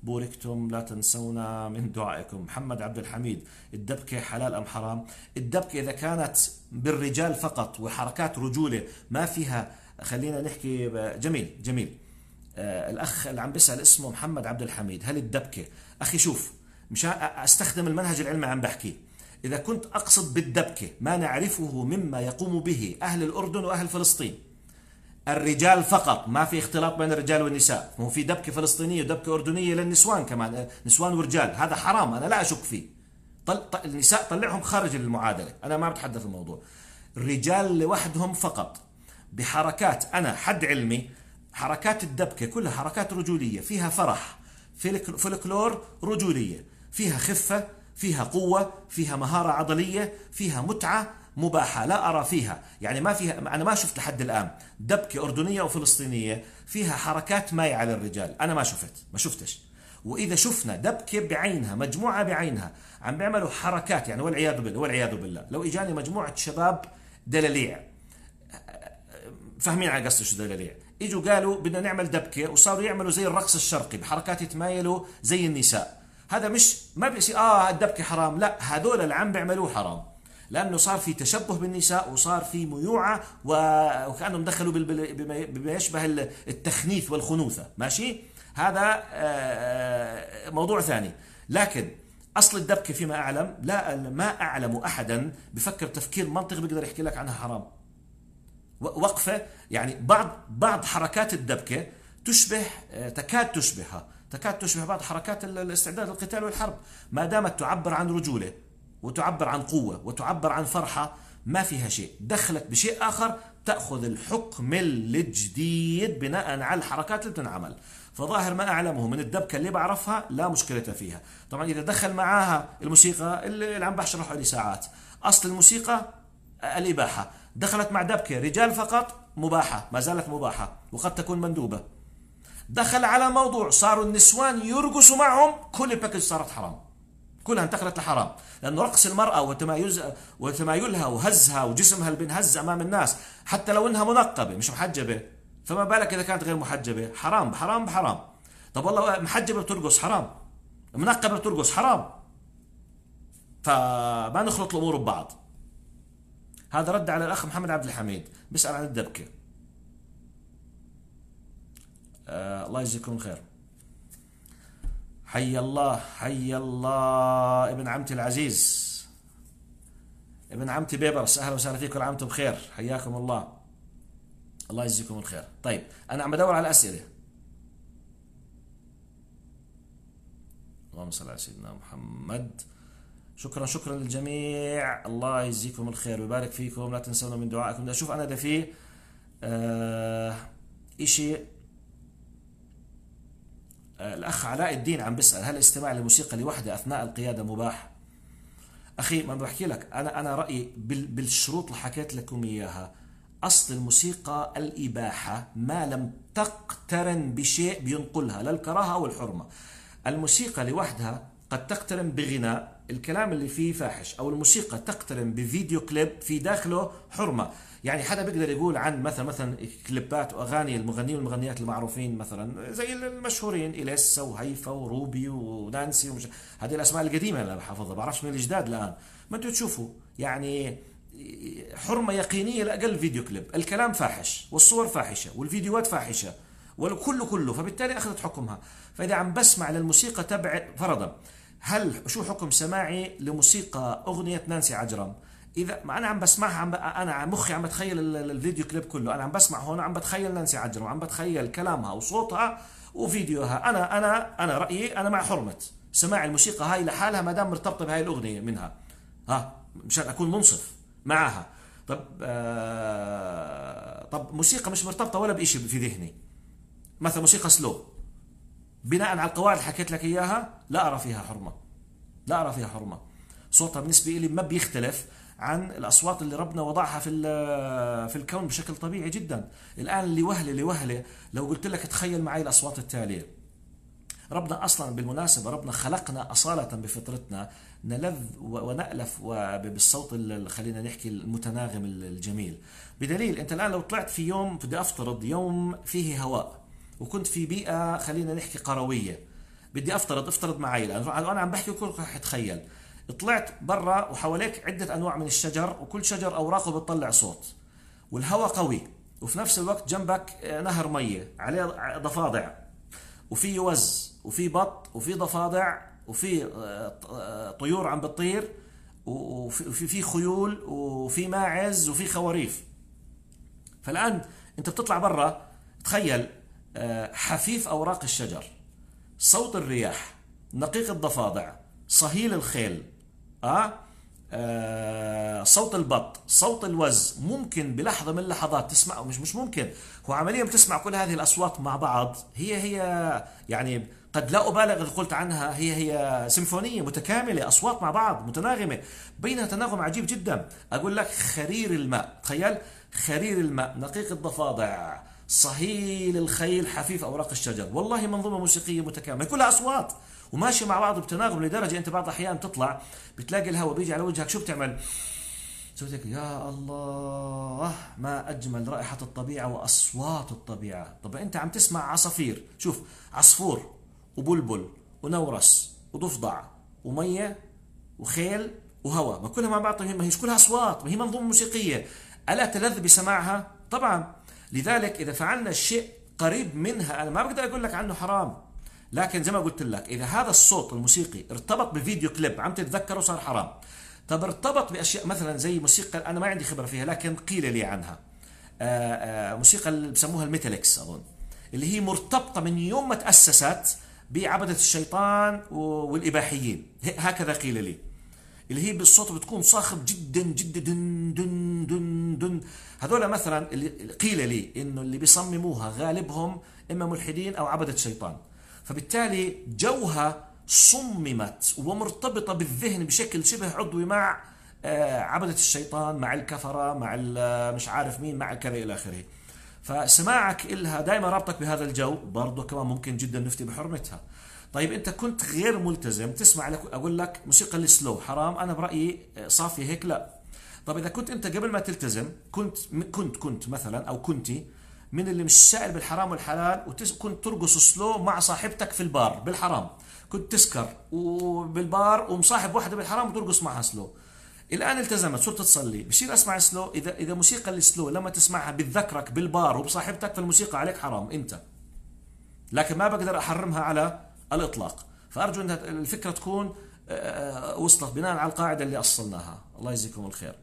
بوركتم لا تنسونا من دعائكم. محمد عبد الحميد، الدبكة حلال أم حرام؟ الدبكة إذا كانت بالرجال فقط وحركات رجولة ما فيها، خلينا نحكي جميل جميل. الأخ اللي عم بيسأل اسمه محمد عبد الحميد، هل الدبكة، أخي شوف مش أستخدم المنهج العلمي عم بحكي، إذا كنت أقصد بالدبكة ما نعرفه مما يقوم به أهل الأردن وأهل فلسطين، الرجال فقط، ما في اختلاط بين الرجال والنساء، هو في دبكة فلسطينية ودبكة أردنية للنسوان كمان، نسوان ورجال، هذا حرام أنا لا أشك فيه. النساء طلعهم خارج المعادلة، أنا ما بتحدث في الموضوع. الرجال لوحدهم فقط بحركات، أنا حد علمي حركات الدبكة كلها حركات رجولية، فيها فرح، فلكلور رجولية، فيها خفة، فيها قوة، فيها مهارة عضلية، فيها متعة مباحة، لا أرى فيها يعني ما فيها، أنا ما شفت لحد الآن دبكة أردنية أو فلسطينية فيها حركات مايعة للرجال، أنا ما شفتش. وإذا شفنا دبكة بعينها، مجموعة بعينها عم بيعملوا حركات يعني والعياذ بالله، لو إجاني مجموعة شباب دلاليع، فاهمين على قصدي شو دلاليع، اجوا قالوا بدنا نعمل دبكه وصاروا يعملوا زي الرقص الشرقي بحركات يتمايلوا زي النساء، هذا مش ما بيصير الدبكه حرام، لا هذول اللي عم بيعملوه حرام، لانه صار في تشبه بالنساء وصار في ميوعه وكانهم دخلوا بما يشبه التخنيث والخنوثه، ماشي؟ هذا موضوع ثاني. لكن اصل الدبكه فيما اعلم، لا ما اعلم احدا بفكر تفكير منطقي بيقدر يحكي لك عنها حرام. وقفة يعني بعض حركات الدبكة تشبه، تكاد تشبه بعض حركات الاستعداد للقتال والحرب، ما دامت تعبر عن رجولة وتعبر عن قوة وتعبر عن فرحة، ما فيها شيء. دخلت بشيء آخر تأخذ الحكم الجديد بناء على الحركات اللي بتنعمل. فظاهر ما أعلمه من الدبكة اللي بعرفها لا مشكلة فيها. طبعا إذا دخل معاها الموسيقى اللي عم بشرحه لي ساعات، أصل الموسيقى الإباحة، دخلت مع دبكة رجال فقط مباحة، ما زالت مباحة وقد تكون مندوبة. دخل على موضوع صاروا النسوان يرقصوا معهم، كل الباكج صارت حرام، كلها انتقلت لحرام، لأنه رقص المرأة وتمايلها وهزها وجسمها اللي بنهز أمام الناس حتى لو إنها منقبة مش محجبة، فما بالك إذا كانت غير محجبة، حرام بحرام بحرام. طب والله محجبة بترقص حرام، منقبة بترقص حرام، فما نخلط الأمور ببعض. هذا رد على الأخ محمد عبد الحميد بيسأل عن الدبكة. الله يجزيكم خير. حي الله حي الله ابن عمتي العزيز، ابن عمتي بيبرس، أهلا وسهلا فيكم، عمتم بخير، حياكم الله، الله يجزيكم الخير. طيب أنا عم بدور على أسئلة. اللهم صل على سيدنا محمد. شكرا للجميع، الله يجزيكم الخير ويبارك فيكم، لا تنسونا من دعائكم. بدي اشوف انا اذا في اشي. الاخ علاء الدين عم بيسأل هل الاستماع للموسيقى لوحدها اثناء القيادة مباح؟ اخي ما بحكي لك، انا رأيي بالشروط اللي حكيت لكم اياها. اصل الموسيقى الاباحة ما لم تقترن بشيء بينقلها لا الكراهة او الحرمة. الموسيقى لوحدها قد تقترن بغناء الكلام اللي فيه فاحش، او الموسيقى تقترن بفيديو كليب في داخله حرمة. يعني حدا بيقدر يقول عن مثلا كليبات واغاني المغنيين والمغنيات المعروفين مثلا زي المشهورين إليسا وهيفا وروبي ونانسي هذه الاسماء القديمه اللي بحافظها، بعرفش من الجداد الان. ما انتم تشوفوا يعني حرمة يقينية لأقل فيديو كليب، الكلام فاحش والصور فاحشة والفيديوهات فاحشة كله، فبالتالي أخذت حكمها. فإذا عم بسمع للموسيقى تبع فرضا، هل شو حكم سماعي لموسيقى أغنية نانسي عجرم؟ إذا ما أنا عم بسمعها أنا مخي عم بتخيل الفيديو كليب كله، أنا عم بسمع هون عم بتخيل نانسي عجرم، عم بتخيل كلامها وصوتها وفيديوها. أنا رأيي أنا مع حرمة سماع الموسيقى هاي لحالها ما دام مرتبطة بهاي الأغنية منها، مشان أكون منصف معها. طب موسيقى مش مرتبطة ولا بإشي في ذهني، مثلا موسيقى سلو بناء على القواعد اللي حكيت لك إياها، لا أرى فيها حرمة. صوتها بالنسبة لي ما بيختلف عن الأصوات اللي ربنا وضعها في الكون بشكل طبيعي جدا. الآن لوهلة لو قلت لك تخيل معي الأصوات التالية. ربنا أصلا بالمناسبة ربنا خلقنا أصالة بفطرتنا نلذ ونألف بالصوت خلينا نحكي المتناغم الجميل. بدليل أنت الآن لو طلعت في يوم، بدي أفترض يوم فيه هواء وكنت في بيئة خلينا نحكي قروية، بدي افترض معي الان، انا عم بحكي وكلكم رح يتخيل. طلعت برا وحواليك عدة انواع من الشجر، وكل شجر اوراقه بتطلع صوت، والهواء قوي، وفي نفس الوقت جنبك نهر مية عليه ضفادع، وفي وز، وفي بط، وفي ضفادع، وفي طيور عم بتطير، وفي خيول، وفي ماعز، وفي خواريف. فالآن أنت بتطلع برا، تخيل حفيف أوراق الشجر، صوت الرياح، نقيق الضفادع، صهيل الخيل، صوت البط، صوت الوز. ممكن بلحظة من اللحظات تسمع، مش ممكن، هو عمليا بتسمع كل هذه الأصوات مع بعض، هي يعني قد لا أبالغ إذا قلت عنها هي سيمفونية متكاملة، أصوات مع بعض متناغمة، بينها تناغم عجيب جدا. أقول لك خرير الماء، تخيل خرير الماء، نقيق الضفادع، صهيل الخيل، حفيف أوراق الشجر. والله منظومة موسيقية متكاملة كلها أصوات وماشي مع بعض بتناغم، لدرجة أنت بعض الأحيان تطلع بتلاقي الهواء بيجي على وجهك، شو بتعمل؟ سويت هيك، يا الله ما أجمل رائحة الطبيعة وأصوات الطبيعة. طب أنت عم تسمع عصافير، شوف عصفور وبلبل ونورس وضفدع ومية وخيل وهواء، ما كلها مع بعض، ما هيش كلها أصوات، ما هي منظومة موسيقية، ألا تلذ بسماعها؟ طبعا. لذلك إذا فعلنا الشيء قريب منها، أنا ما بقدر أقول لك عنه حرام، لكن زي ما قلت لك إذا هذا الصوت الموسيقي ارتبط بفيديو كليب عم تتذكره صار حرام. طب ارتبط بأشياء مثلا زي موسيقى أنا ما عندي خبرة فيها لكن قيل لي عنها، موسيقى اللي بسموها الميتاليكس أظن، اللي هي مرتبطة من يوم ما تأسست بعبدة الشيطان والإباحيين، هكذا قيل لي، اللي هي بالصوت بتكون صاخب جدا جدا، دن دن دن دن. هذول مثلا اللي قيل لي انه اللي بيصمموها غالبهم اما ملحدين او عبدة شيطان، فبالتالي جوها صممت ومرتبطة بالذهن بشكل شبه عضوي مع عبدة الشيطان، مع الكفرة، مع مش عارف مين، مع كذا الى اخره. فسماعك إلها دائما رابطك بهذا الجو، برضه كمان ممكن جدا نفتي بحرمتها. طيب انت كنت غير ملتزم تسمع لك، اقول لك موسيقى السلو حرام؟ انا برايي صافي هيك لا. طب اذا كنت انت قبل ما تلتزم كنت مثلا او كنتي من اللي مش سائل بالحرام والحلال، وكنت ترقص سلو مع صاحبتك في البار بالحرام، كنت تسكر وبالبار ومصاحب واحده بالحرام وترقص معها سلو، الان التزمت صرت تصلي، بصير اسمع سلو، اذا موسيقى السلو لما تسمعها بتذكرك بالبار وبصاحبتك، فالموسيقى عليك حرام انت، لكن ما بقدر احرمها على الإطلاق. فأرجو أن الفكرة تكون وصلت بناء على القاعدة اللي أصلناها. الله يجزيكم الخير.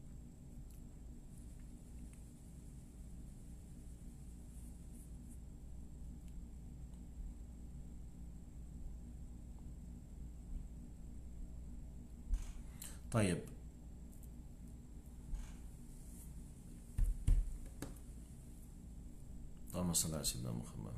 طيب اللهم صل على سيدنا محمد.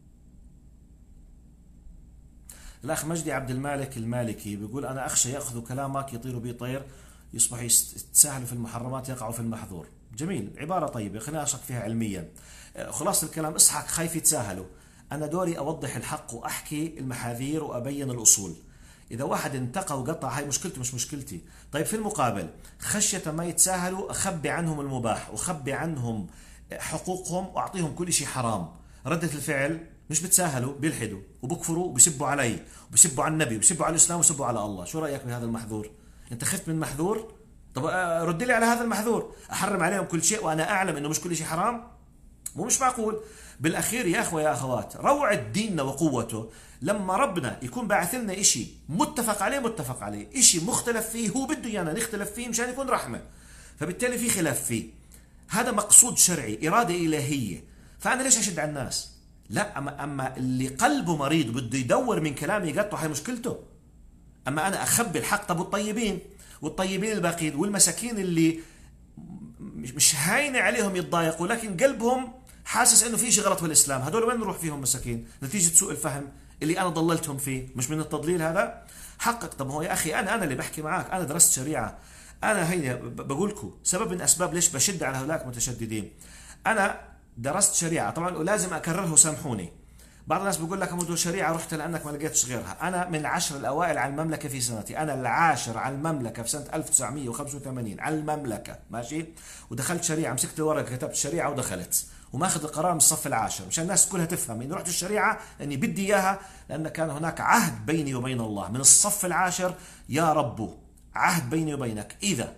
الأخ مجدي عبد المالك المالكي بيقول أنا أخشى يأخذ كلامك يطير بي طير، يصبح يتساهل في المحرمات يقع في المحظور. جميل، عبارة طيبة، خلينا أشرح فيها علميا. خلاصة الكلام، اصحك خايف يتساهلوا، أنا دوري أوضح الحق وأحكي المحاذير وأبين الأصول. إذا واحد انتقى وقطع هاي مشكلته مش مشكلتي. طيب في المقابل خشية ما يتساهلوا أخبي عنهم المباح وأخبي عنهم حقوقهم وأعطيهم كل شيء حرام. ردة الفعل مش بتساهلوا، بيلحدوا وبكفروا وبيسبوا علي وبيسبوا على النبي وبيسبوا على الإسلام وبيسبوا على الله. شو رأيك بهذا المحذور؟ أنت خفت من محذور؟ طب رد لي على هذا المحذور، أحرم عليهم كل شيء وأنا أعلم إنه مش كل شيء حرام؟ مش معقول. بالأخير يا أخوة يا أخوات، روعة ديننا وقوته لما ربنا يكون باعث لنا إشي متفق عليه إشي مختلف فيه، هو بده إيانا نختلف فيه مشان يكون رحمة، فبالتالي في خلاف فيه، هذا مقصود شرعي، إرادة إلهية، فأنا ليش أشد على الناس؟ لا، أما اللي قلبه مريض بده يدور من كلامي يقطع، هاي مشكلته. أما أنا أخبي الحق. طب والطيبين الباقين والمساكين اللي مش هاينة عليهم يتضايقوا لكن قلبهم حاسس انه في شيء غلط في الاسلام، هذول وين نروح فيهم مساكين؟ نتيجة سوء الفهم اللي انا ضللتهم فيه، مش من التضليل هذا؟ حقق. طب هو يا اخي انا اللي بحكي معك، انا درست شريعة، انا هيني بقول لكم سبب من اسباب ليش بشد على هؤلاء المتشددين. انا درست شريعة طبعا ولازم اكرره، سامحوني. بعض الناس بيقول لك أمد شريعة رحت لأنك ما لقيتش غيرها. أنا من العشر الأوائل على المملكة في سنتي، أنا العاشر على المملكة في سنة 1985 على المملكة، ماشي؟ ودخلت شريعة، مسكت الورقة كتبت شريعة ودخلت، وماخذ القرار من الصف العاشر، مشان الناس كلها تفهم اني رحت الشريعه اني بدي اياها، لان كان هناك عهد بيني وبين الله من الصف العاشر: يا رب عهد بيني وبينك اذا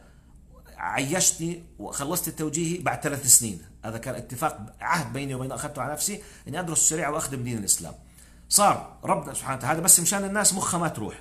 عيشتني وخلصت التوجيهي بعد 3 سنين. هذا كان اتفاق عهد بيني وبين اخذته على نفسي اني ادرس الشريعه واخدم دين الاسلام. صار ربنا سبحانه وتعالى، هذا بس مشان الناس مخها ما تروح.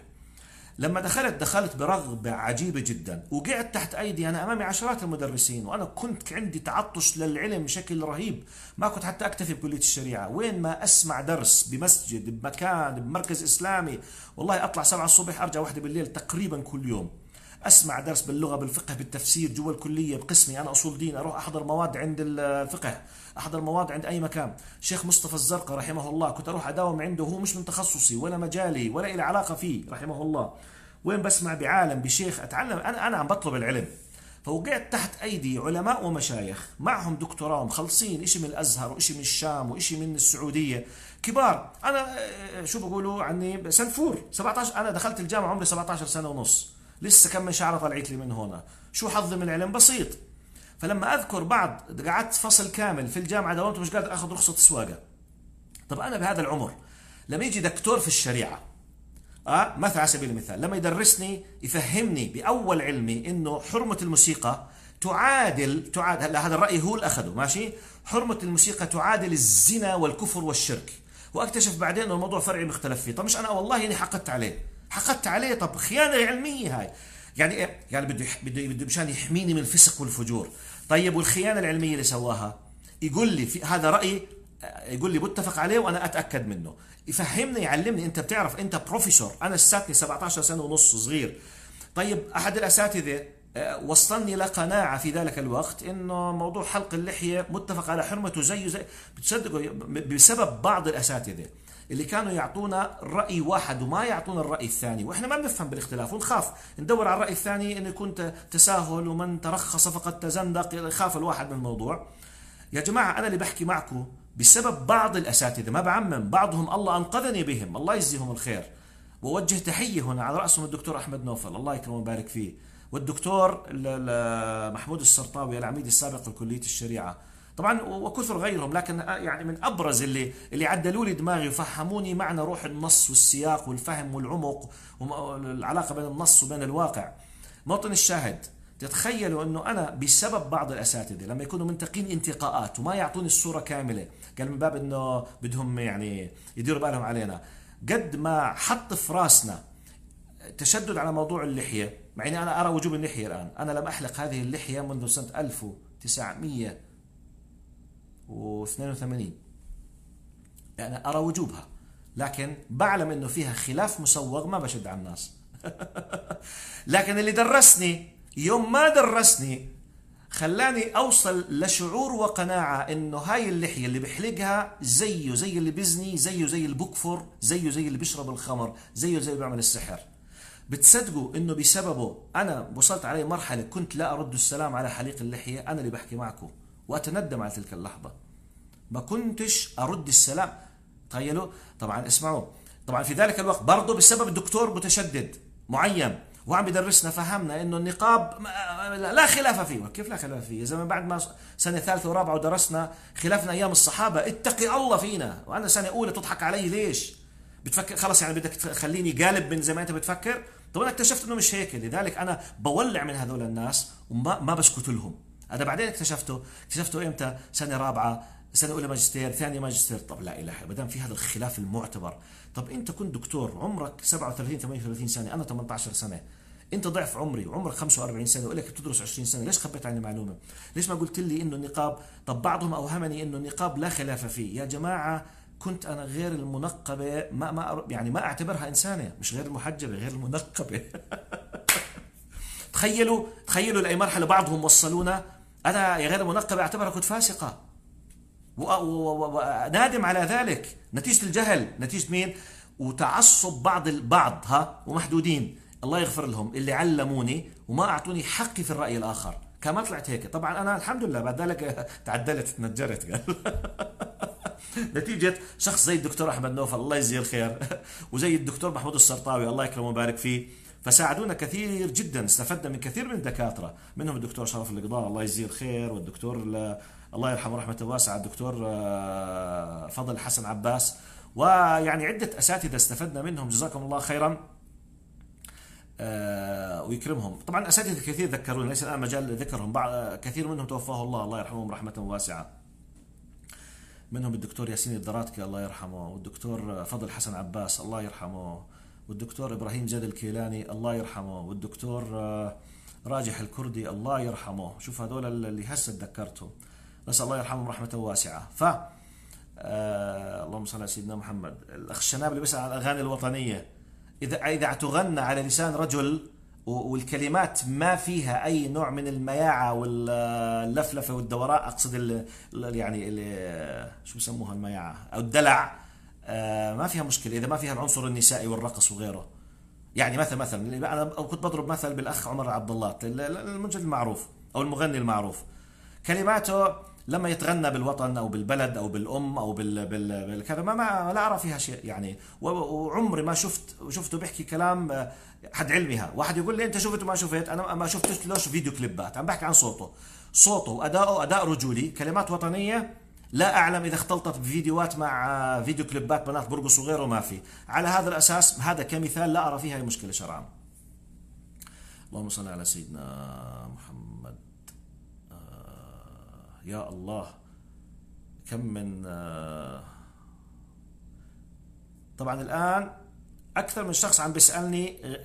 لما دخلت برغبة عجيبة جدا، وقعدت تحت أيدي أنا أمامي عشرات المدرسين، وأنا كنت عندي تعطش للعلم بشكل رهيب. ما كنت حتى أكتفي بكلية الشريعة، وين ما أسمع درس بمسجد بمكان بمركز إسلامي، والله أطلع 7 الصبح أرجع 1 بالليل تقريبا كل يوم. أسمع درس باللغة بالفقه بالتفسير جوا الكلية بقسمي، أنا أصول دين، أروح أحضر مواد عند الفقه، أحضر مواد عند أي مكان. شيخ مصطفى الزرقاء رحمه الله كنت أروح أداوم عنده، وهو مش من تخصصي ولا مجالي ولا إلى علاقة فيه رحمه الله. وين بسمع بعالم بشيخ أتعلم، أنا عم بطلب العلم. فوقعت تحت أيدي علماء ومشايخ معهم دكتوراه مخلصين، إشي من الأزهر وإشي من الشام وإشي من السعودية، كبار. أنا شو بقولوا عني سنفور 17. أنا دخلت الجامعة عمري 17 سنة ونص، لسه كم من شعرة طلعت لي من هنا. شو حظي من العلم؟ بسيط. فلما أذكر بعد قعدت فصل كامل في الجامعة داومت مش قادر أخذ رخصة سواقة. طب أنا بهذا العمر لما يجي دكتور في الشريعة مثلا على سبيل المثال لما يدرسني يفهمني بأول علمي إنه حرمة الموسيقى تعادل هلا هذا الرأي هو اللي أخذه ماشي، حرمة الموسيقى تعادل الزنا والكفر والشرك، واكتشف بعدين انه الموضوع فرعي مختلف فيه. طب مش انا والله اني حقدت عليه. طب خيانة علمية هاي، يعني ايه؟ يعني بده مشان يحميني من الفسق والفجور. طيب والخيانة العلمية اللي سواها يقول لي في هذا رأيي، يقول لي بتفق عليه وانا اتاكد منه، يفهمني يعلمني. انت بتعرف انت بروفيسور، انا لساتني 17 سنه ونص صغير. طيب احد الاساتذه وصلني لقناعه في ذلك الوقت انه موضوع حلق اللحيه متفق على حرمته زي بتصدقوا بسبب بعض الاساتذه اللي كانوا يعطونا رأي واحد وما يعطونا الرأي الثاني، واحنا ما بنفهم بالاختلاف ونخاف ندور على الرأي الثاني انه يكون تساهل، ومن ترخص فقد تزندق، يخاف الواحد من الموضوع. يا جماعة أنا اللي بحكي معكم بسبب بعض الأساتذة، ما بعمم، بعضهم الله أنقذني بهم، الله يجزيهم الخير. ووجه تحية هنا على رأسهم الدكتور أحمد نوفل الله يكرمه ويبارك فيه، والدكتور محمود السرطاوي العميد السابق لكلية الشريعة طبعا، وكثر غيرهم. لكن يعني من أبرز اللي عدلوا لي دماغي وفهموني معنى روح النص والسياق والفهم والعمق والعلاقة بين النص وبين الواقع. موطن الشاهد، تتخيلوا انه انا بسبب بعض الاساتذه لما يكونوا منتقين انتقاءات وما يعطوني الصوره كامله، قال من باب انه بدهم يعني يديروا بالهم علينا، قد ما حط في راسنا تشدد على موضوع اللحيه، مع اني انا ارى وجوب اللحيه الان. انا لم احلق هذه اللحيه منذ سنه 1982، يعني ارى وجوبها، لكن بعلم انه فيها خلاف مسوغ ما بشد على الناس. لكن اللي درسني يوم ما درسني خلاني اوصل لشعور وقناعة انه هاي اللحية اللي بحلقها زيه زي اللي بزني، زيه زي اللي بكفر، زيه زي اللي بيشرب الخمر، زيه زي اللي بيعمل السحر. بتصدقوا انه بسببه انا وصلت علي مرحلة كنت لا ارد السلام على حليق اللحية؟ انا اللي بحكي معكم واتندم على تلك اللحظة، ما كنتش ارد السلام. تخيلوا. طبعا اسمعوا، طبعا في ذلك الوقت برضه بسبب الدكتور متشدد معين وعم بدرسنا فهمنا انه النقاب لا خلاف فيه. كيف لا خلاف فيه؟ يا زلمه بعد ما سنه ثالثه ورابعه ودرسنا خلافنا ايام الصحابه، اتقي الله فينا، وانا سنه اولى تضحك علي ليش؟ بتفكر خلص يعني بدك تخليني قالب من زي ما انت بتفكر؟ طب انا اكتشفت انه مش هيك، لذلك انا بولع من هذول الناس وما بسكت لهم. هذا بعدين اكتشفته امتى؟ سنه رابعه، سنه اولى ماجستير، ثانيه ماجستير. طب لا اله، ما دام في هذا الخلاف المعتبر، طب انت كنت دكتور عمرك 37 38 سنه، انا 18 سنه، انت ضعف عمري وعمرك 45 سنه ولك بتدرس 20 سنه، ليش خبيت عني معلومه؟ ليش ما قلت لي انه النقاب؟ طب بعضهم اوهمني انه النقاب لا خلاف فيه. يا جماعه كنت انا غير المنقبه يعني ما اعتبرها انسانه، مش غير المحجبه، غير المنقبه. تخيلوا لاي مرحله بعضهم وصلونا. انا يا غير المنقبه اعتبرها كنت فاسقه ونادم على ذلك، نتيجه الجهل، نتيجه مين؟ وتعصب بعض البعض ومحدودين الله يغفر لهم اللي علموني وما اعطوني حقي في الراي الاخر. كان ما طلعت هيك. طبعا انا الحمد لله بعد ذلك تعدلت تنجرت قال. نتيجه شخص زي الدكتور احمد نوفل الله يجزيه الخير، وزي الدكتور محمود السرطاوي الله يكرمه ويبارك فيه، فساعدونا كثير جدا، استفدنا من كثير من الدكاترة، منهم الدكتور شرف القضاء الله يجزيه الخير، والدكتور الله يرحمه رحمة واسعة الدكتور فضل حسن عباس، ويعني عدة أساتذة استفدنا منهم جزاكم الله خيرا ويكرمهم. طبعا أساتذة كثير ذكروني، ليس الآن مجال ذكرهم، كثير منهم توفاه الله، الله يرحمهم رحمة واسعة، منهم الدكتور ياسين الدراتكي الله يرحمه، والدكتور فضل حسن عباس الله يرحمه، والدكتور إبراهيم زاد الكيلاني الله يرحمه، والدكتور راجح الكردي الله يرحمه. شوف هذول اللي هسه تذكرتهم، نسأل الله يرحمهم رحمة واسعة. اللهم صل على سيدنا محمد. الأخ الشناب اللي بيسأل عن الأغاني الوطنية، إذا تغنى على لسان رجل والكلمات ما فيها أي نوع من المياعة واللفلفة والدوراء، أقصد يعني شو بسموها المياعة أو الدلع، ما فيها مشكلة إذا ما فيها العنصر النسائي والرقص وغيره. يعني مثلا أنا كنت بضرب مثل بالأخ عمر عبد الله المنشد المعروف أو المغني المعروف، كلماته لما يتغنى بالوطن او بالبلد او بالام او بالكذا ما لا ارى فيها شيء يعني، وعمري ما شفته بيحكي كلام حد علمها. واحد يقول لي انت شفت وما شفت، انا ما شفتش لوش فيديو كليبات، عم بحكي عن صوته واداؤه، اداء رجولي، كلمات وطنيه. لا اعلم اذا اختلطت بفيديوهات مع فيديو كليبات بنات برقص وغيره، ما في. على هذا الاساس هذا كمثال لا ارى فيها اي مشكله شرعا. اللهم صل على سيدنا محمد. يا الله كم من طبعا الآن أكثر من شخص عم بيسألني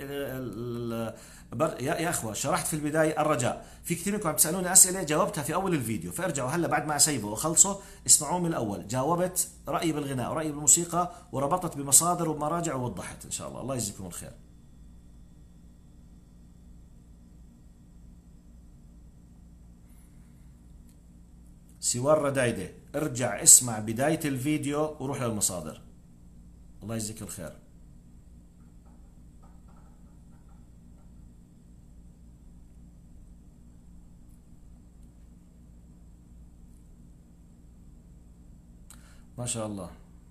يا أخوة شرحت في البداية الرجاء، في كثير منكم عم تسألوني أسئلة جاوبتها في أول الفيديو، فارجعوا هلا بعد ما أسيبه وخلصه اسمعوه من الأول. جاوبت رأيي بالغناء ورأيي بالموسيقى، وربطت بمصادر ومراجع ووضحت إن شاء الله. الله يجزيكم الخير. سوار ردايدة، ارجع اسمع بداية الفيديو وروح للمصادر. الله يجزيك الخير. ما شاء الله.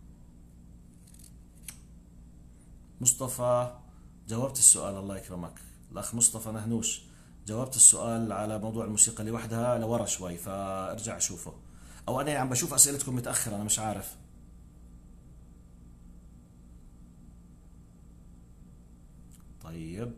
مصطفى جاوبت السؤال الله يكرمك، الأخ مصطفى نهنوش جاوبت السؤال على موضوع الموسيقى لوحدها لورا شوي، فارجع شوفه، او انا عم بشوف اسئلتكم متاخر انا مش عارف. طيب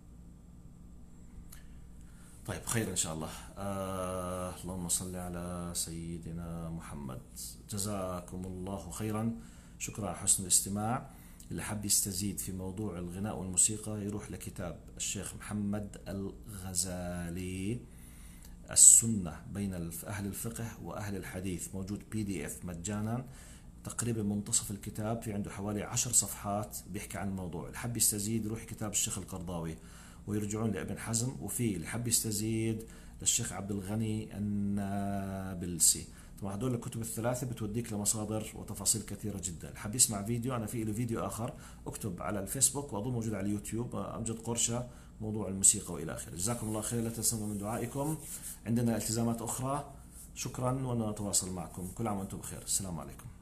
خير ان شاء الله. اللهم صل على سيدنا محمد. جزاكم الله خيرا، شكرا على حسن الاستماع. اللي حب يستزيد في موضوع الغناء والموسيقى يروح لكتاب الشيخ محمد الغزالي السنة بين أهل الفقه وأهل الحديث، موجود PDF مجانا، تقريبا منتصف الكتاب، في عنده حوالي 10 صفحات بيحكي عن الموضوع. اللي حب يستزيد يروح كتاب الشيخ القرضاوي، ويرجعون لابن حزم، وفي اللي حب يستزيد للشيخ عبد الغني النابلسي. طبعا هدول الكتب الثلاثة بتوديك لمصادر وتفاصيل كثيرة جدا. اللي حب يسمع فيديو، أنا في له فيديو آخر اكتب على الفيسبوك وأظن موجود على اليوتيوب، أمجد قرشة، موضوع الموسيقى وإلى آخره. جزاكم الله خير، لا تنسوا من دعائكم، عندنا التزامات أخرى. شكرا ونتواصل معكم، كل عام وأنتم بخير، السلام عليكم.